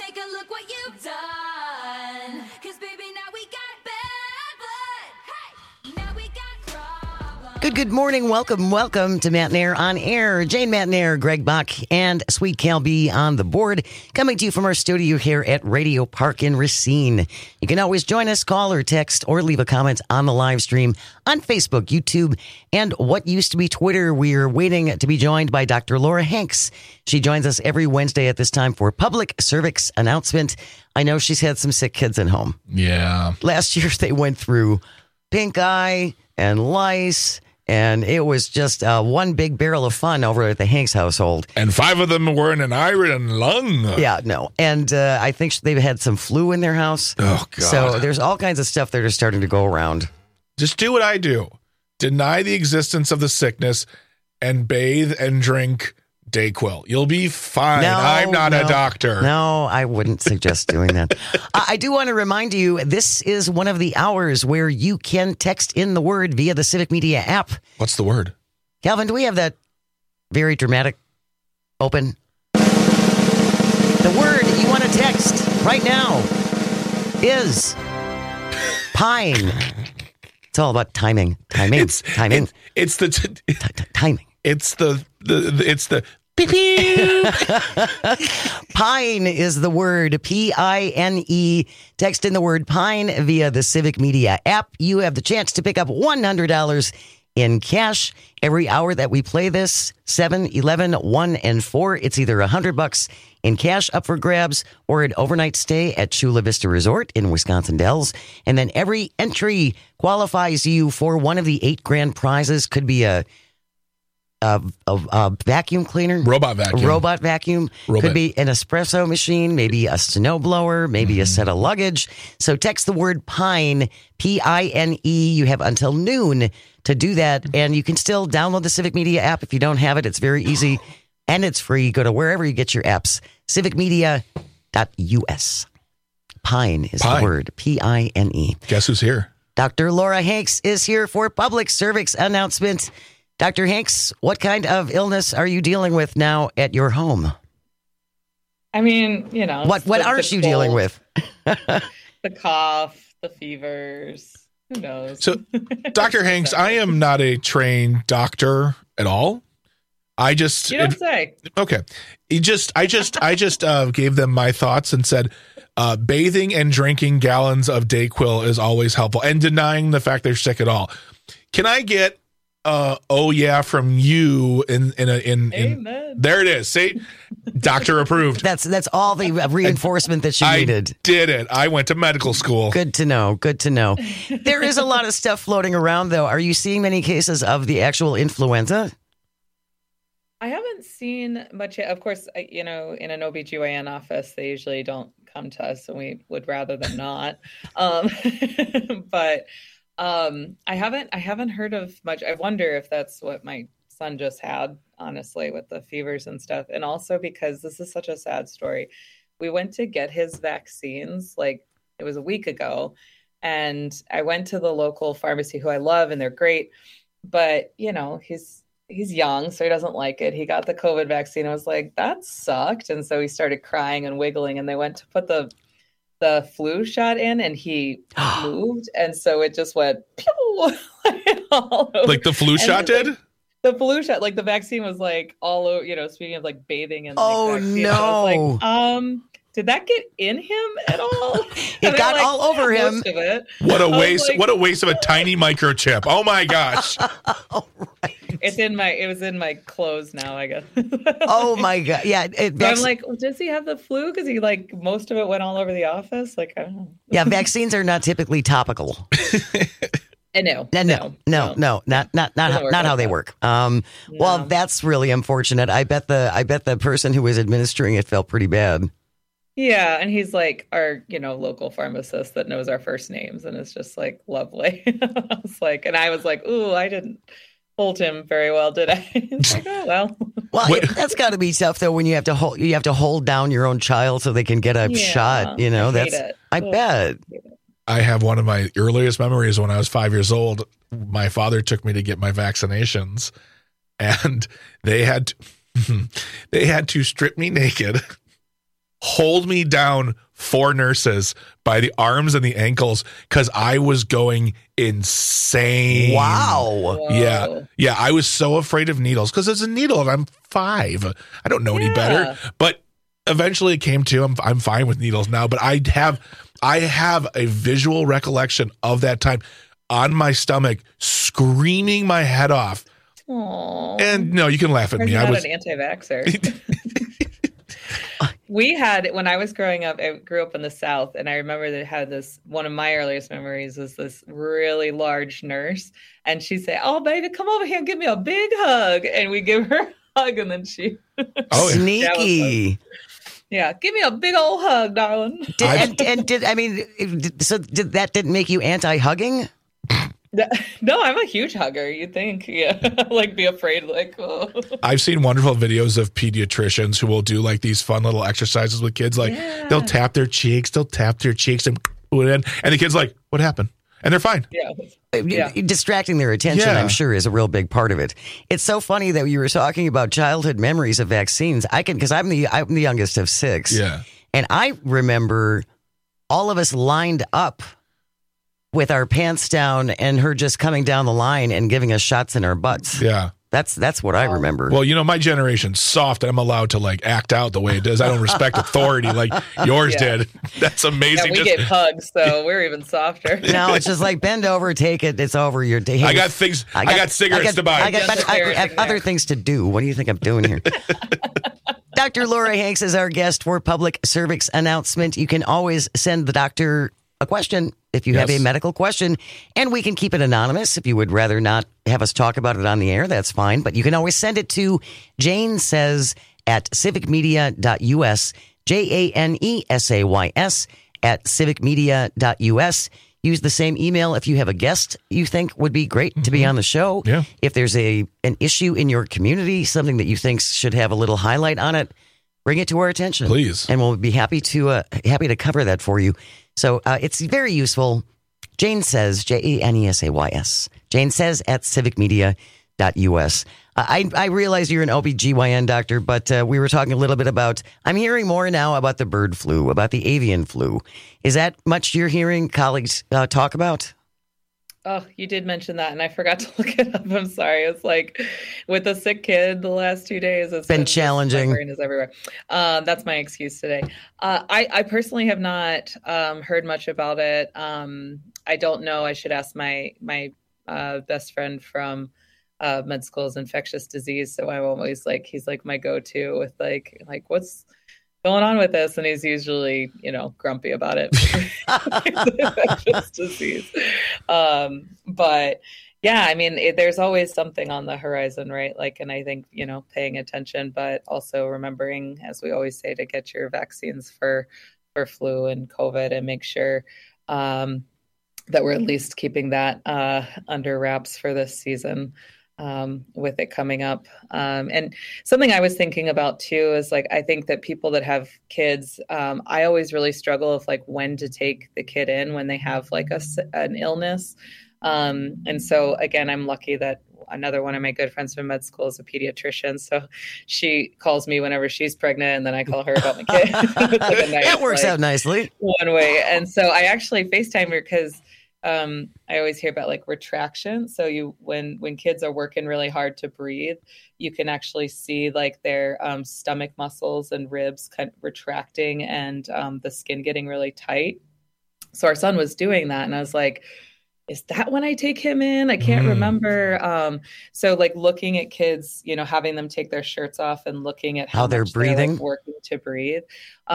take a look what you've done. 'Cause baby, now we got bad blood. Hey, now we got problems. Good morning. Welcome to Matt Nair on air. Jane Matt Nair, Greg Bach, and Sweet Cal B on the board. Coming to you from our studio here at Radio Park in Racine. You can always join us, call or text, or leave a comment on the live stream on Facebook, YouTube, and what used to be Twitter. We're waiting to be joined by Dr. Laura Hanks. She joins us every Wednesday at this time for public service announcement. I know she's had some sick kids at home. Yeah. Last year they went through pink eye and lice, and it was just one big barrel of fun over at the Hanks household. And 5 of them were in an iron lung. Yeah, no. And I think they've had some flu in their house. Oh, God. So there's all kinds of stuff that are starting to go around. Just do what I do. Deny the existence of the sickness and bathe and drink Dayquil. You'll be fine. I'm not a doctor. No, I wouldn't suggest doing that. I do want to remind you, this is one of the hours where you can text in the word via the Civic Media app. What's the word? Calvin, do we have that very dramatic open? The word you want to text right now is pine. It's all about timing. Timing. It's the timing. It's the Pine is the word, P-I-N-E. Text in the word pine via the Civic Media app. You have the chance to pick up $100 in cash every hour that we play this. 7, 11, 1, and 4. It's either $100 in cash up for grabs or an overnight stay at Chula Vista Resort in Wisconsin Dells. And then every entry qualifies you for one of the 8 grand prizes. Could be a vacuum cleaner, robot vacuum. Could be an espresso machine, maybe a snowblower, maybe a set of luggage. So text the word pine, P-I-N-E. You have until noon to do that, and you can still download the Civic Media app if you don't have it. It's very easy and it's free. Go to wherever you get your apps. civicmedia.us. Pine is the word, P-I-N-E. Guess who's here? Dr. Laura Hanks is here for public service announcement. Dr. Hanks, what kind of illness are you dealing with now at your home? I mean, you know. What aren't you dealing with? The cough, the fevers. Who knows? So, Dr. Hanks, I am not a trained doctor at all. You don't say. Okay. I just gave them my thoughts and said, bathing and drinking gallons of Dayquil is always helpful, and denying the fact they're sick at all. Can I get oh yeah from you in Amen. There it is. See, doctor approved. That's all the reinforcement that she needed. I did it. I went to medical school. Good to know. There is a lot of stuff floating around, though. Are you seeing many cases of the actual influenza? I haven't seen much yet. Of course, in an OBGYN office, they usually don't come to us, and we would rather them not. But I haven't heard of much. I wonder if that's what my son just had, honestly, with the fevers and stuff. And also because this is such a sad story. We went to get his vaccines, like it was a week ago. And I went to the local pharmacy who I love, and they're great. But, he's young, so he doesn't like it. He got the COVID vaccine. I was like, that sucked. And so he started crying and wiggling, and they went to put the flu shot in, and he moved, and so it just went pew, all over. Like the flu shot did? The flu shot, like the vaccine was like all over, speaking of like bathing and vaccine, no. I was like, did that get in him at all? It got all over him. Most of it. What a waste! What a waste of a tiny microchip! Oh my gosh! Right. It was in my clothes now, I guess. Oh my god! Yeah, I'm like, does he have the flu? Because he most of it went all over the office. Like, I don't know. Yeah, vaccines are not typically topical. No, not how they work. Well, that's really unfortunate. I bet the person who was administering it felt pretty bad. Yeah, and he's like our, local pharmacist that knows our first names, and it's just like lovely. I was like, ooh, I didn't hold him very well, did I? He's like, oh well. Well, that's got to be tough though when you have to hold down your own child so they can get a shot. I bet. I have one of my earliest memories when I was 5 years old. My father took me to get my vaccinations, and they had to strip me naked hold me down 4 nurses by the arms and the ankles because I was going insane. Wow. Yeah. I was so afraid of needles because it's a needle and I'm 5. I don't know any better. But eventually it came to I'm fine with needles now. But I have a visual recollection of that time on my stomach, screaming my head off. Aww. And no, you can laugh at me. I was an anti-vaxxer. We had, when I was growing up, I grew up in the South, and I remember they had this, one of my earliest memories was this really large nurse, and she'd say, "Oh, baby, come over here and give me a big hug." And we give her a hug, and then she... Sneaky. Yeah, give me a big old hug, darling. Did that didn't make you anti-hugging? No, I'm a huge hugger. You'd think, like be afraid, like. Oh. I've seen wonderful videos of pediatricians who will do like these fun little exercises with kids. Like they'll tap their cheeks, and the kid's like, "What happened?" And they're fine. Yeah. Distracting their attention, I'm sure, is a real big part of it. It's so funny that you were talking about childhood memories of vaccines. Because I'm the youngest of 6. Yeah, and I remember all of us lined up with our pants down and her just coming down the line and giving us shots in our butts. Yeah. That's what I remember. Well, my generation's soft and I'm allowed to like act out the way it does. I don't respect authority like yours did. That's amazing. Yeah, we get hugs, so we're even softer. No, it's just like bend over, take it, it's over. I got things. I got cigarettes to buy. I have other things to do. What do you think I'm doing here? Dr. Laura Hanks is our guest for Public Service Announcement. You can always send the doctor a question if you have a medical question, and we can keep it anonymous. If you would rather not have us talk about it on the air, that's fine. But you can always send it to Jane Says at civicmedia.us, JANESAYS at civicmedia.us. Use the same email if you have a guest you think would be great to be on the show. Yeah. If there's an issue in your community, something that you think should have a little highlight on it, bring it to our attention. Please. And we'll be happy to cover that for you. So it's very useful. Jane Says, JANESAYS. Jane Says at civicmedia.us. I realize you're an OBGYN doctor, but we were talking a little bit about, I'm hearing more now about the bird flu, about the avian flu. Is that much you're hearing colleagues talk about? Oh, you did mention that, and I forgot to look it up. I'm sorry. It's like with a sick kid the last 2 days. It's been challenging. My brain is everywhere. That's my excuse today. I personally have not heard much about it. I don't know. I should ask my best friend from med school's infectious disease. So I'm always like, he's like my go-to with like what's going on with this, and he's usually grumpy about it. Infectious disease. But yeah, I mean, there's always something on the horizon, right? Like, and I think paying attention, but also remembering, as we always say, to get your vaccines for flu and COVID, and make sure that we're at least keeping that under wraps for this season. With it coming up. And something I was thinking about too is like, I think that people that have kids, I always really struggle with like when to take the kid in when they have like an illness. And so again, I'm lucky that another one of my good friends from med school is a pediatrician. So she calls me whenever she's pregnant, and then I call her about my kid. That works out nicely. One way. And so I actually FaceTime her because I always hear about like retraction. So when kids are working really hard to breathe, you can actually see like their stomach muscles and ribs kind of retracting, and the skin getting really tight. So our son was doing that, and I was like, is that when I take him in? I can't remember. So like looking at kids, having them take their shirts off and looking at how they're breathing, like, working to breathe.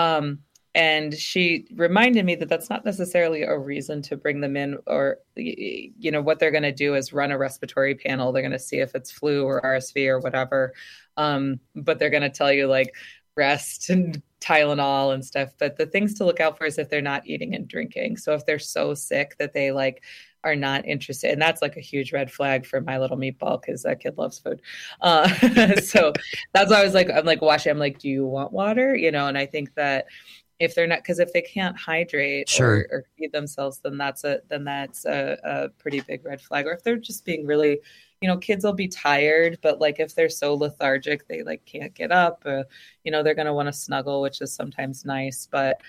And she reminded me that that's not necessarily a reason to bring them in, or, what they're going to do is run a respiratory panel. They're going to see if it's flu or RSV or whatever. But they're going to tell you like rest and Tylenol and stuff. But the things to look out for is if they're not eating and drinking. So if they're so sick that they like are not interested, and that's like a huge red flag for my little meatball, because that kid loves food. So that's why I'm like watching. I'm like, do you want water? And I think that if they're not, because if they can't hydrate Sure. or feed themselves, then that's a pretty big red flag. Or if they're just being really, kids will be tired, but like if they're so lethargic, they like can't get up, they're going to want to snuggle, which is sometimes nice. But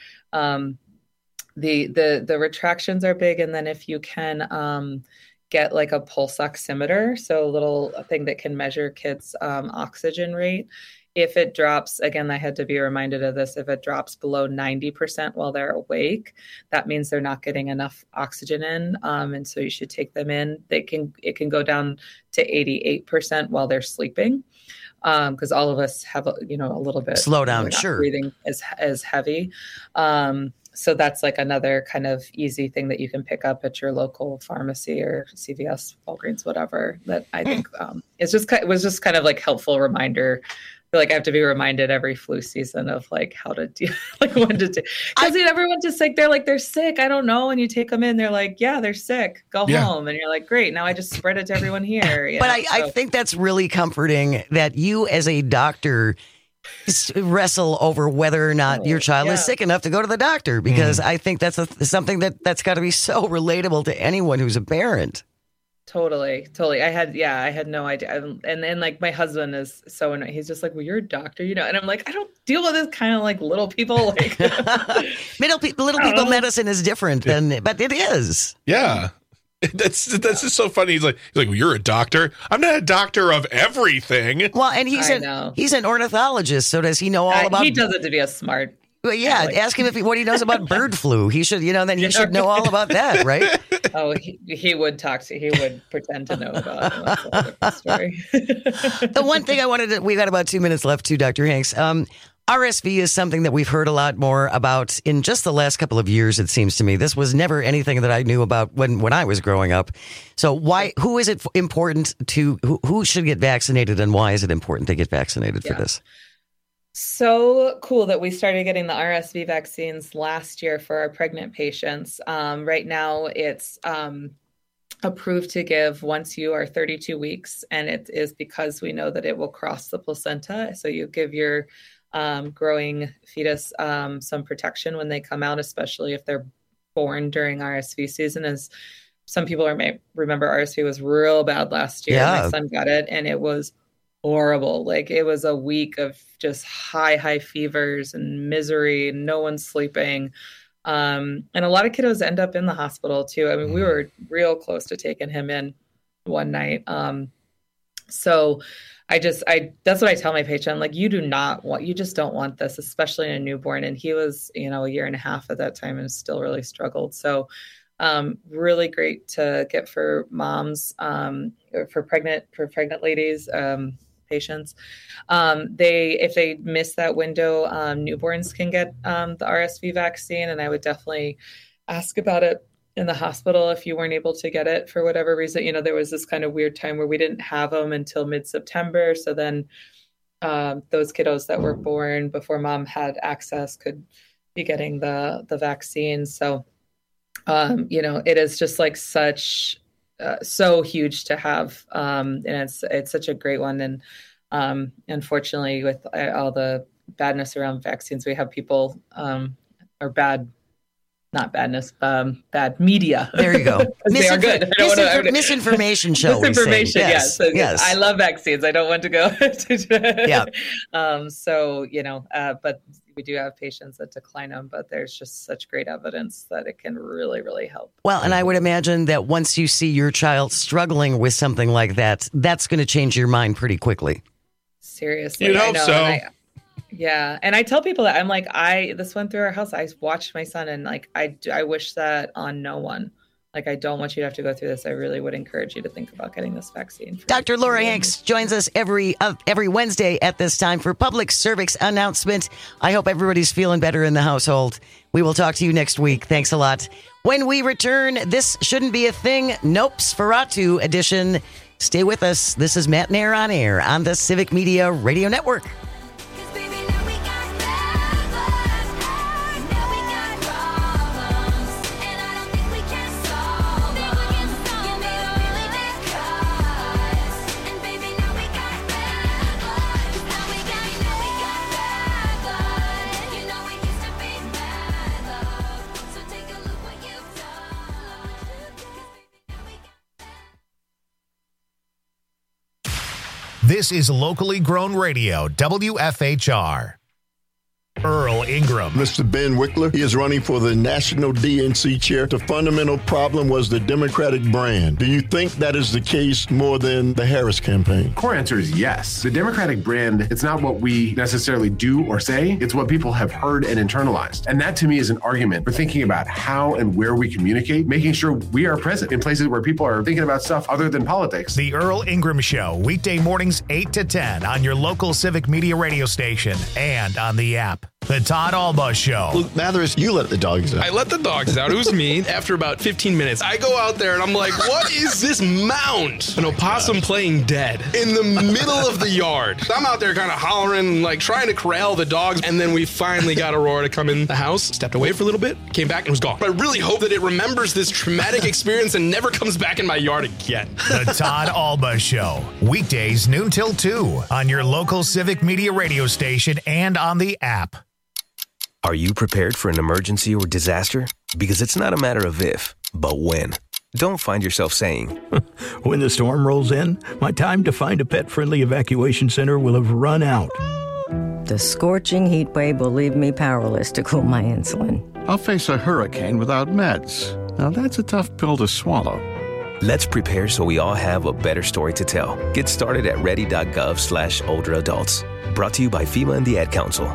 the retractions are big. And then if you can get like a pulse oximeter, so a little thing that can measure kids' oxygen rate. If it drops, again, I had to be reminded of this, if it drops below 90% while they're awake, that means they're not getting enough oxygen in. And so you should take them in. It can go down to 88% while they're sleeping. Because all of us have, a little bit slow down, we're not sure. breathing as heavy. So that's like another kind of easy thing that you can pick up at your local pharmacy or CVS, Walgreens, whatever, that I think it was just kind of like helpful reminder. I feel like I have to be reminded every flu season of like how to do, like when to do. Because everyone just like, they're sick. I don't know. And you take them in, they're like, yeah, they're sick. Go home. And you're like, great. Now I just spread it to everyone here. But I think that's really comforting that you as a doctor wrestle over whether or not your child is sick enough to go to the doctor, because I think that's something that's got to be so relatable to anyone who's a parent. Totally. I had no idea. And then like my husband is so annoying. He's just like, well, you're a doctor, and I'm like, I don't deal with this kind of like little people. Like little people medicine is different but it is. Yeah. That's just so funny. He's like, well, you're a doctor. I'm not a doctor of everything. Well, and he's an ornithologist. So does he know all about? He does it to be a smart. Well, yeah. Ask him what he knows about bird flu. He should, then he should know all about that, right? Oh, he would pretend to know about it. That's a different story. The one thing we got about 2 minutes left too, Dr. Hanks. RSV is something that we've heard a lot more about in just the last couple of years, it seems to me. This was never anything that I knew about when I was growing up. So who is it important to, who should get vaccinated, and why is it important to get vaccinated for this? So cool that we started getting the RSV vaccines last year for our pregnant patients. Right now it's approved to give once you are 32 weeks, and it is because we know that it will cross the placenta. So you give your growing fetus some protection when they come out, especially if they're born during RSV season. As some people may remember, RSV was real bad last year. Yeah. My son got it, and it was horrible. Like it was a week of just high fevers and misery, and no one's sleeping. And a lot of kiddos end up in the hospital too. I mean, we were real close to taking him in one night. So that's what I tell my patient, like, you just don't want this, especially in a newborn. And he was, a year and a half at that time and still really struggled. So really great to get for moms, for pregnant ladies, patients. If they miss that window, newborns can get the RSV vaccine, and I would definitely ask about it in the hospital if you weren't able to get it for whatever reason. There was this kind of weird time where we didn't have them until mid-September. So then those kiddos that were born before mom had access could be getting the vaccine. So it is just like so huge to have, and it's such a great one. And unfortunately, with all the badness around vaccines, we have people bad media. There you go. They are good. Misinformation show. Misinformation. Yes. Yes. I love vaccines. I don't want to go. Yeah. But we do have patients that decline them, but there's just such great evidence that it can really, really help. Well, and I would imagine that once you see your child struggling with something like that, that's going to change your mind pretty quickly. Seriously. You'd hope so. Yeah. And I tell people that I'm like, this went through our house. I watched my son, and like, I wish that on no one. Like, I don't want you to have to go through this. I really would encourage you to think about getting this vaccine. Dr. Laura Hanks joins us every Wednesday at this time for public service announcement. I hope everybody's feeling better in the household. We will talk to you next week. Thanks a lot. When we return, this shouldn't be a thing. Nope, Sferatu edition. Stay with us. This is Matt Nair on Air on the Civic Media Radio Network. This is locally grown radio, WFHR. Earl Ingram. Mr. Ben Wickler, he is running for the National DNC chair. The fundamental problem was the Democratic brand. Do you think that is the case more than the Harris campaign? Core answer is yes. The Democratic brand, it's not what we necessarily do or say, it's what people have heard and internalized. And that to me is an argument for thinking about how and where we communicate, making sure we are present in places where people are thinking about stuff other than politics. The Earl Ingram Show, weekday mornings 8 to 10 on your local Civic Media radio station and on the app. The Todd Alba Show. Luke Mathers, you let the dogs out. I let the dogs out. It was me. After about 15 minutes, I go out there and I'm like, what is this mound? An opossum playing dead in the middle of the yard. I'm out there kind of hollering, like trying to corral the dogs. And then we finally got Aurora to come in the house, stepped away for a little bit, came back and was gone. But I really hope that it remembers this traumatic experience and never comes back in my yard again. The Todd Alba Show. Weekdays noon till 2 on your local Civic Media radio station and on the app. Are you prepared for an emergency or disaster? Because it's not a matter of if, but when. Don't find yourself saying, when the storm rolls in, my time to find a pet-friendly evacuation center will have run out. The scorching heat wave will leave me powerless to cool my insulin. I'll face a hurricane without meds. Now that's a tough pill to swallow. Let's prepare so we all have a better story to tell. Get started at ready.gov/older adults. Brought to you by FEMA and the Ad Council.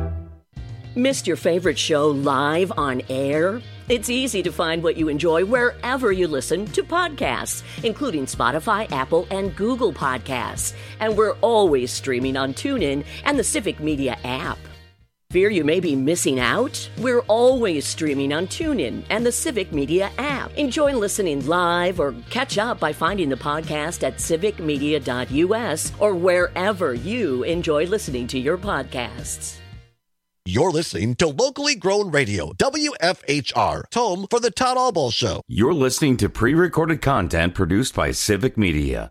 Missed your favorite show live on air? It's easy to find what you enjoy wherever you listen to podcasts, including Spotify, Apple, and Google Podcasts. And we're always streaming on TuneIn and the Civic Media app. Fear you may be missing out? We're always streaming on TuneIn and the Civic Media app. Enjoy listening live or catch up by finding the podcast at civicmedia.us or wherever you enjoy listening to your podcasts. You're listening to locally grown radio, WFHR, home for the Todd Alba Show. You're listening to pre-recorded content produced by Civic Media.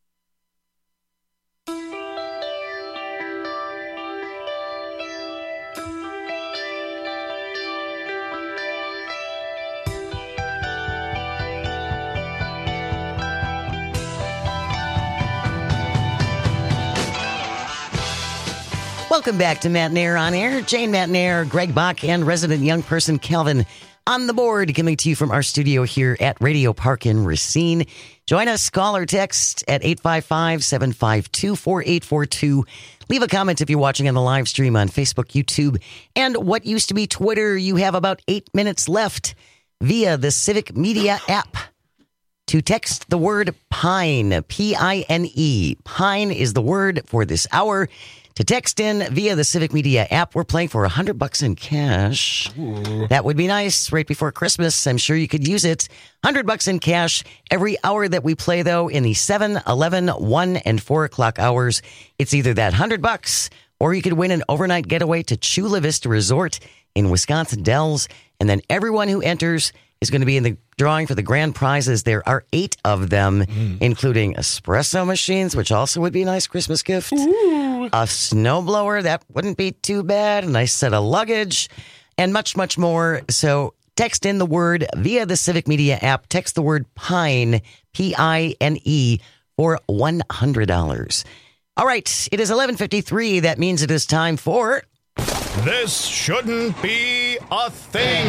Welcome back to Matt and Air on Air. Jane, Matt and Air, Greg Bach, and resident young person Calvin on the board, coming to you from our studio here at Radio Park in Racine. Join us, call or text at 855-752-4842. Leave a comment if you're watching on the live stream on Facebook, YouTube, and what used to be Twitter. You have about 8 minutes left via the Civic Media app to text the word PINE, P-I-N-E. PINE is the word for this hour. To text in via the Civic Media app, we're playing for $100 in cash. Ooh. That would be nice right before Christmas. I'm sure you could use it. $100 in cash every hour that we play, though, in the 7, 11, 1, and 4 o'clock hours. It's either that $100 or you could win an overnight getaway to Chula Vista Resort in Wisconsin Dells. And then everyone who enters is going to be in the drawing for the grand prizes. There are 8 of them, including espresso machines, which also would be a nice Christmas gift. Ooh. A snowblower, that wouldn't be too bad. A nice set of luggage, and much, much more. So text in the word via the Civic Media app. Text the word PINE, P-I-N-E, for $100. All right, it is 11:53. That means it is time for... This Shouldn't Be a Thing.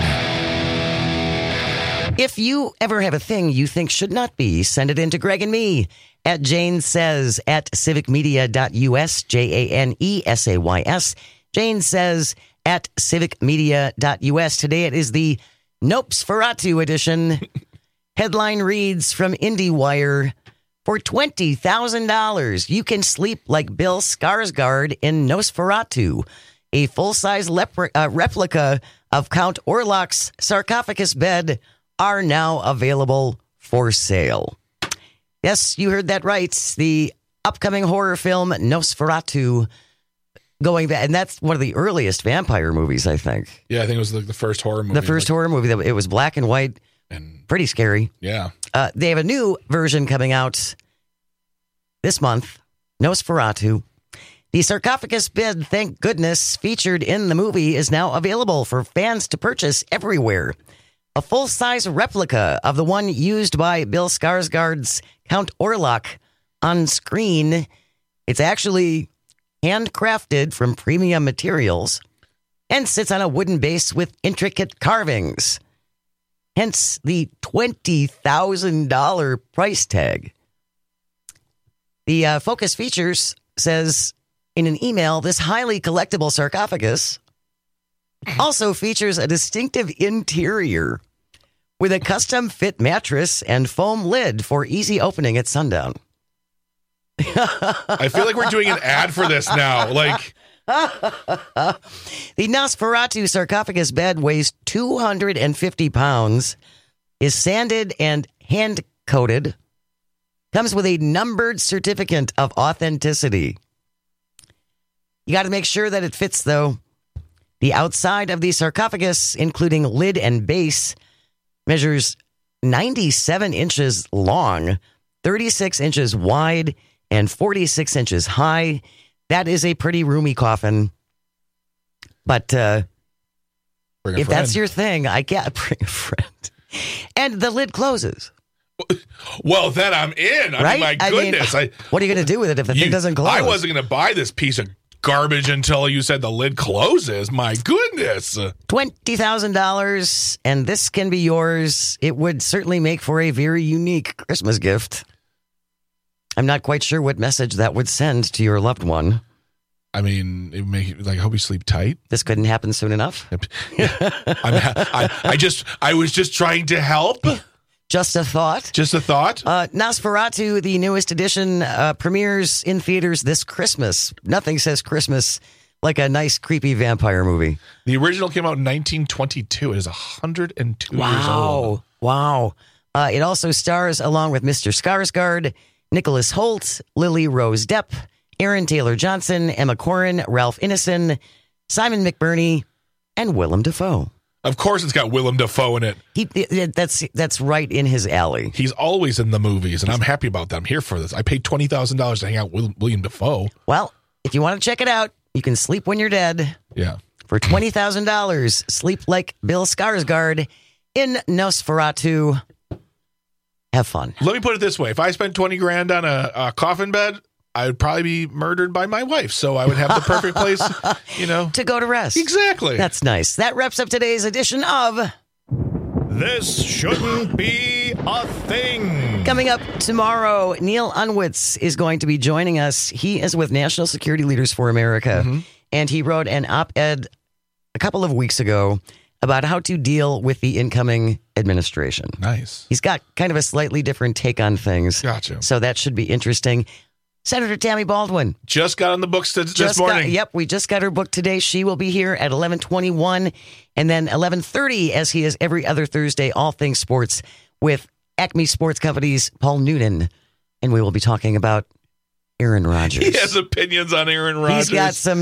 If you ever have a thing you think should not be, send it in to Greg and me at Jane Says at civicmedia.us, Janesays. Jane Says at civicmedia.us. Today it is the Nosferatu edition. Headline reads from IndieWire, for $20,000, you can sleep like Bill Skarsgård in Nosferatu. A full-size replica of Count Orlok's sarcophagus bed are now available for sale. Yes, you heard that right. The upcoming horror film Nosferatu going back, and that's one of the earliest vampire movies, I think. Yeah, I think it was the first horror movie. The first horror movie. It was black and white and pretty scary. Yeah. They have a new version coming out this month, Nosferatu. The sarcophagus bed, thank goodness, featured in the movie is now available for fans to purchase everywhere. A full-size replica of the one used by Bill Skarsgård's Count Orlok on screen. It's actually handcrafted from premium materials and sits on a wooden base with intricate carvings. Hence the $20,000 price tag. The Focus Features says in an email, this highly collectible sarcophagus also features a distinctive interior with a custom fit mattress and foam lid for easy opening at sundown. I feel like we're doing an ad for this now. Like, the Nosferatu sarcophagus bed weighs 250 pounds, is sanded and hand-coated, comes with a numbered certificate of authenticity. You got to make sure that it fits, though. The outside of the sarcophagus, including lid and base, measures 97 inches long, 36 inches wide, and 46 inches high. That is a pretty roomy coffin. But if that's your thing, I can't bring a friend. And the lid closes. Well, then I'm in. Right? My goodness. What are you going to do with it if the thing doesn't close? I wasn't going to buy this piece of garbage until you said the lid closes. My goodness. $20,000, and this can be yours. It would certainly make for a very unique Christmas gift. I'm not quite sure what message that would send to your loved one. I mean, it would make it like, I hope you sleep tight. This couldn't happen soon enough. I was just trying to help. Just a thought. Just a thought. Nosferatu, the newest edition, premieres in theaters this Christmas. Nothing says Christmas like a nice, creepy vampire movie. The original came out in 1922. It is 102 years old. Wow. It also stars, along with Mr. Skarsgård, Nicholas Hoult, Lily Rose Depp, Aaron Taylor Johnson, Emma Corrin, Ralph Ineson, Simon McBurney, and Willem Dafoe. Of course it's got Willem Dafoe in it. That's right in his alley. He's always in the movies, and I'm happy about that. I'm here for this. I paid $20,000 to hang out with William Dafoe. Well, if you want to check it out, you can sleep when you're dead. Yeah. For $20,000, sleep like Bill Skarsgård in Nosferatu. Have fun. Let me put it this way. If I spent $20,000 on a coffin bed, I would probably be murdered by my wife. So I would have the perfect place, to go to rest. Exactly. That's nice. That wraps up today's edition of This Shouldn't Be a Thing. Coming up tomorrow, Neil Unwitz is going to be joining us. He is with National Security Leaders for America, and he wrote an op-ed a couple of weeks ago about how to deal with the incoming administration. Nice. He's got kind of a slightly different take on things. Gotcha. So that should be interesting. Senator Tammy Baldwin. Just got on the books this morning. We just got her book today. She will be here at 11:21 and then 11:30, as he is every other Thursday, all things sports with Acme Sports Company's Paul Noonan. And we will be talking about Aaron Rodgers. He has opinions on Aaron Rodgers. He's got some,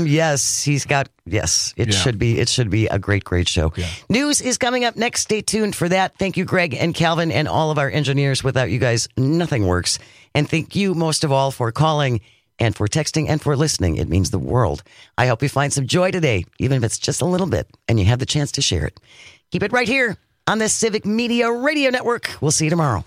It should be a great, great show. Yeah. News is coming up next. Stay tuned for that. Thank you, Greg and Calvin, and all of our engineers. Without you guys, nothing works. And thank you most of all for calling and for texting and for listening. It means the world. I hope you find some joy today, even if it's just a little bit, and you have the chance to share it. Keep it right here on the Civic Media Radio Network. We'll see you tomorrow.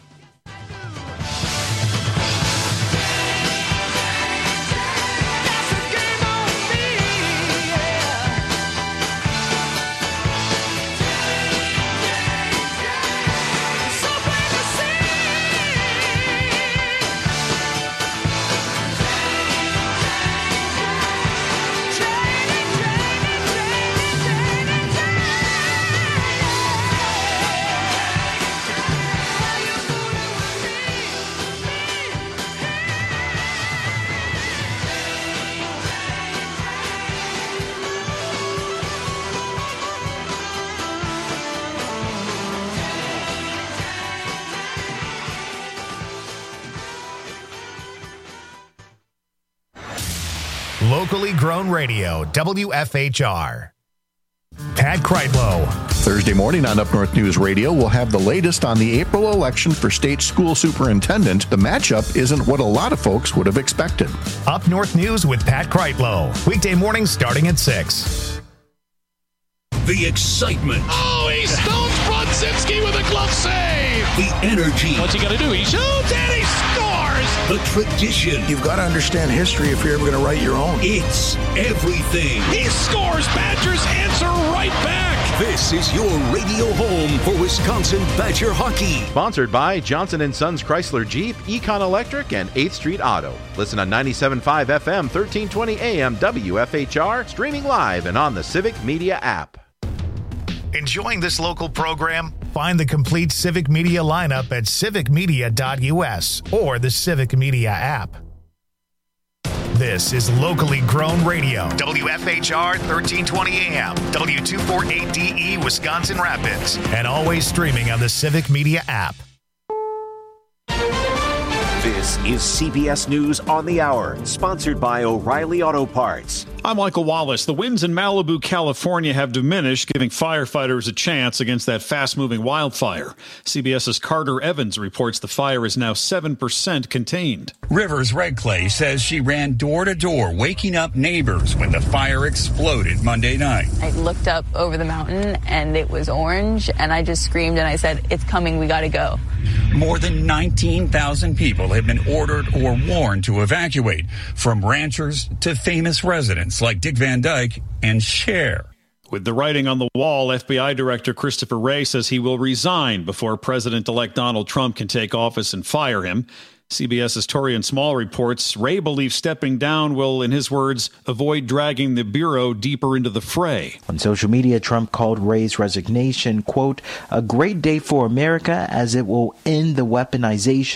Locally grown radio, WFHR. Pat Kreitlow. Thursday morning on Up North News Radio, we'll have the latest on the April election for state school superintendent. The matchup isn't what a lot of folks would have expected. Up North News with Pat Kreitlow. Weekday mornings starting at 6. The excitement. Oh, he stones front Misiewski with a glove save. The energy. What's he going to do? He shoots and he scores. The tradition. You've got to understand history if you're ever going to write your own. It's everything. He scores. Badgers answer right back. This is your radio home for Wisconsin Badger hockey. Sponsored by Johnson & Sons Chrysler Jeep, Econ Electric, and 8th Street Auto. Listen on 97.5 FM, 1320 AM, WFHR, streaming live and on the Civic Media app. Enjoying this local program? Find the complete Civic Media lineup at civicmedia.us or the Civic Media app. This is locally grown radio. WFHR 1320 AM, W248DE, Wisconsin Rapids, and always streaming on the Civic Media app. This is CBS News on the Hour, sponsored by O'Reilly Auto Parts. I'm Michael Wallace. The winds in Malibu, California have diminished, giving firefighters a chance against that fast-moving wildfire. CBS's Carter Evans reports the fire is now 7% contained. Rivers Red Clay says she ran door to door, waking up neighbors when the fire exploded Monday night. I looked up over the mountain and it was orange, and I just screamed and I said, "It's coming, we gotta go." More than 19,000 people have been ordered or warned to evacuate, from ranchers to famous residents like Dick Van Dyke and Cher. With the writing on the wall, FBI Director Christopher Wray says he will resign before President-elect Donald Trump can take office and fire him. CBS's Torian Small reports Wray believes stepping down will, in his words, avoid dragging the Bureau deeper into the fray. On social media, Trump called Wray's resignation, quote, "a great day for America as it will end the weaponization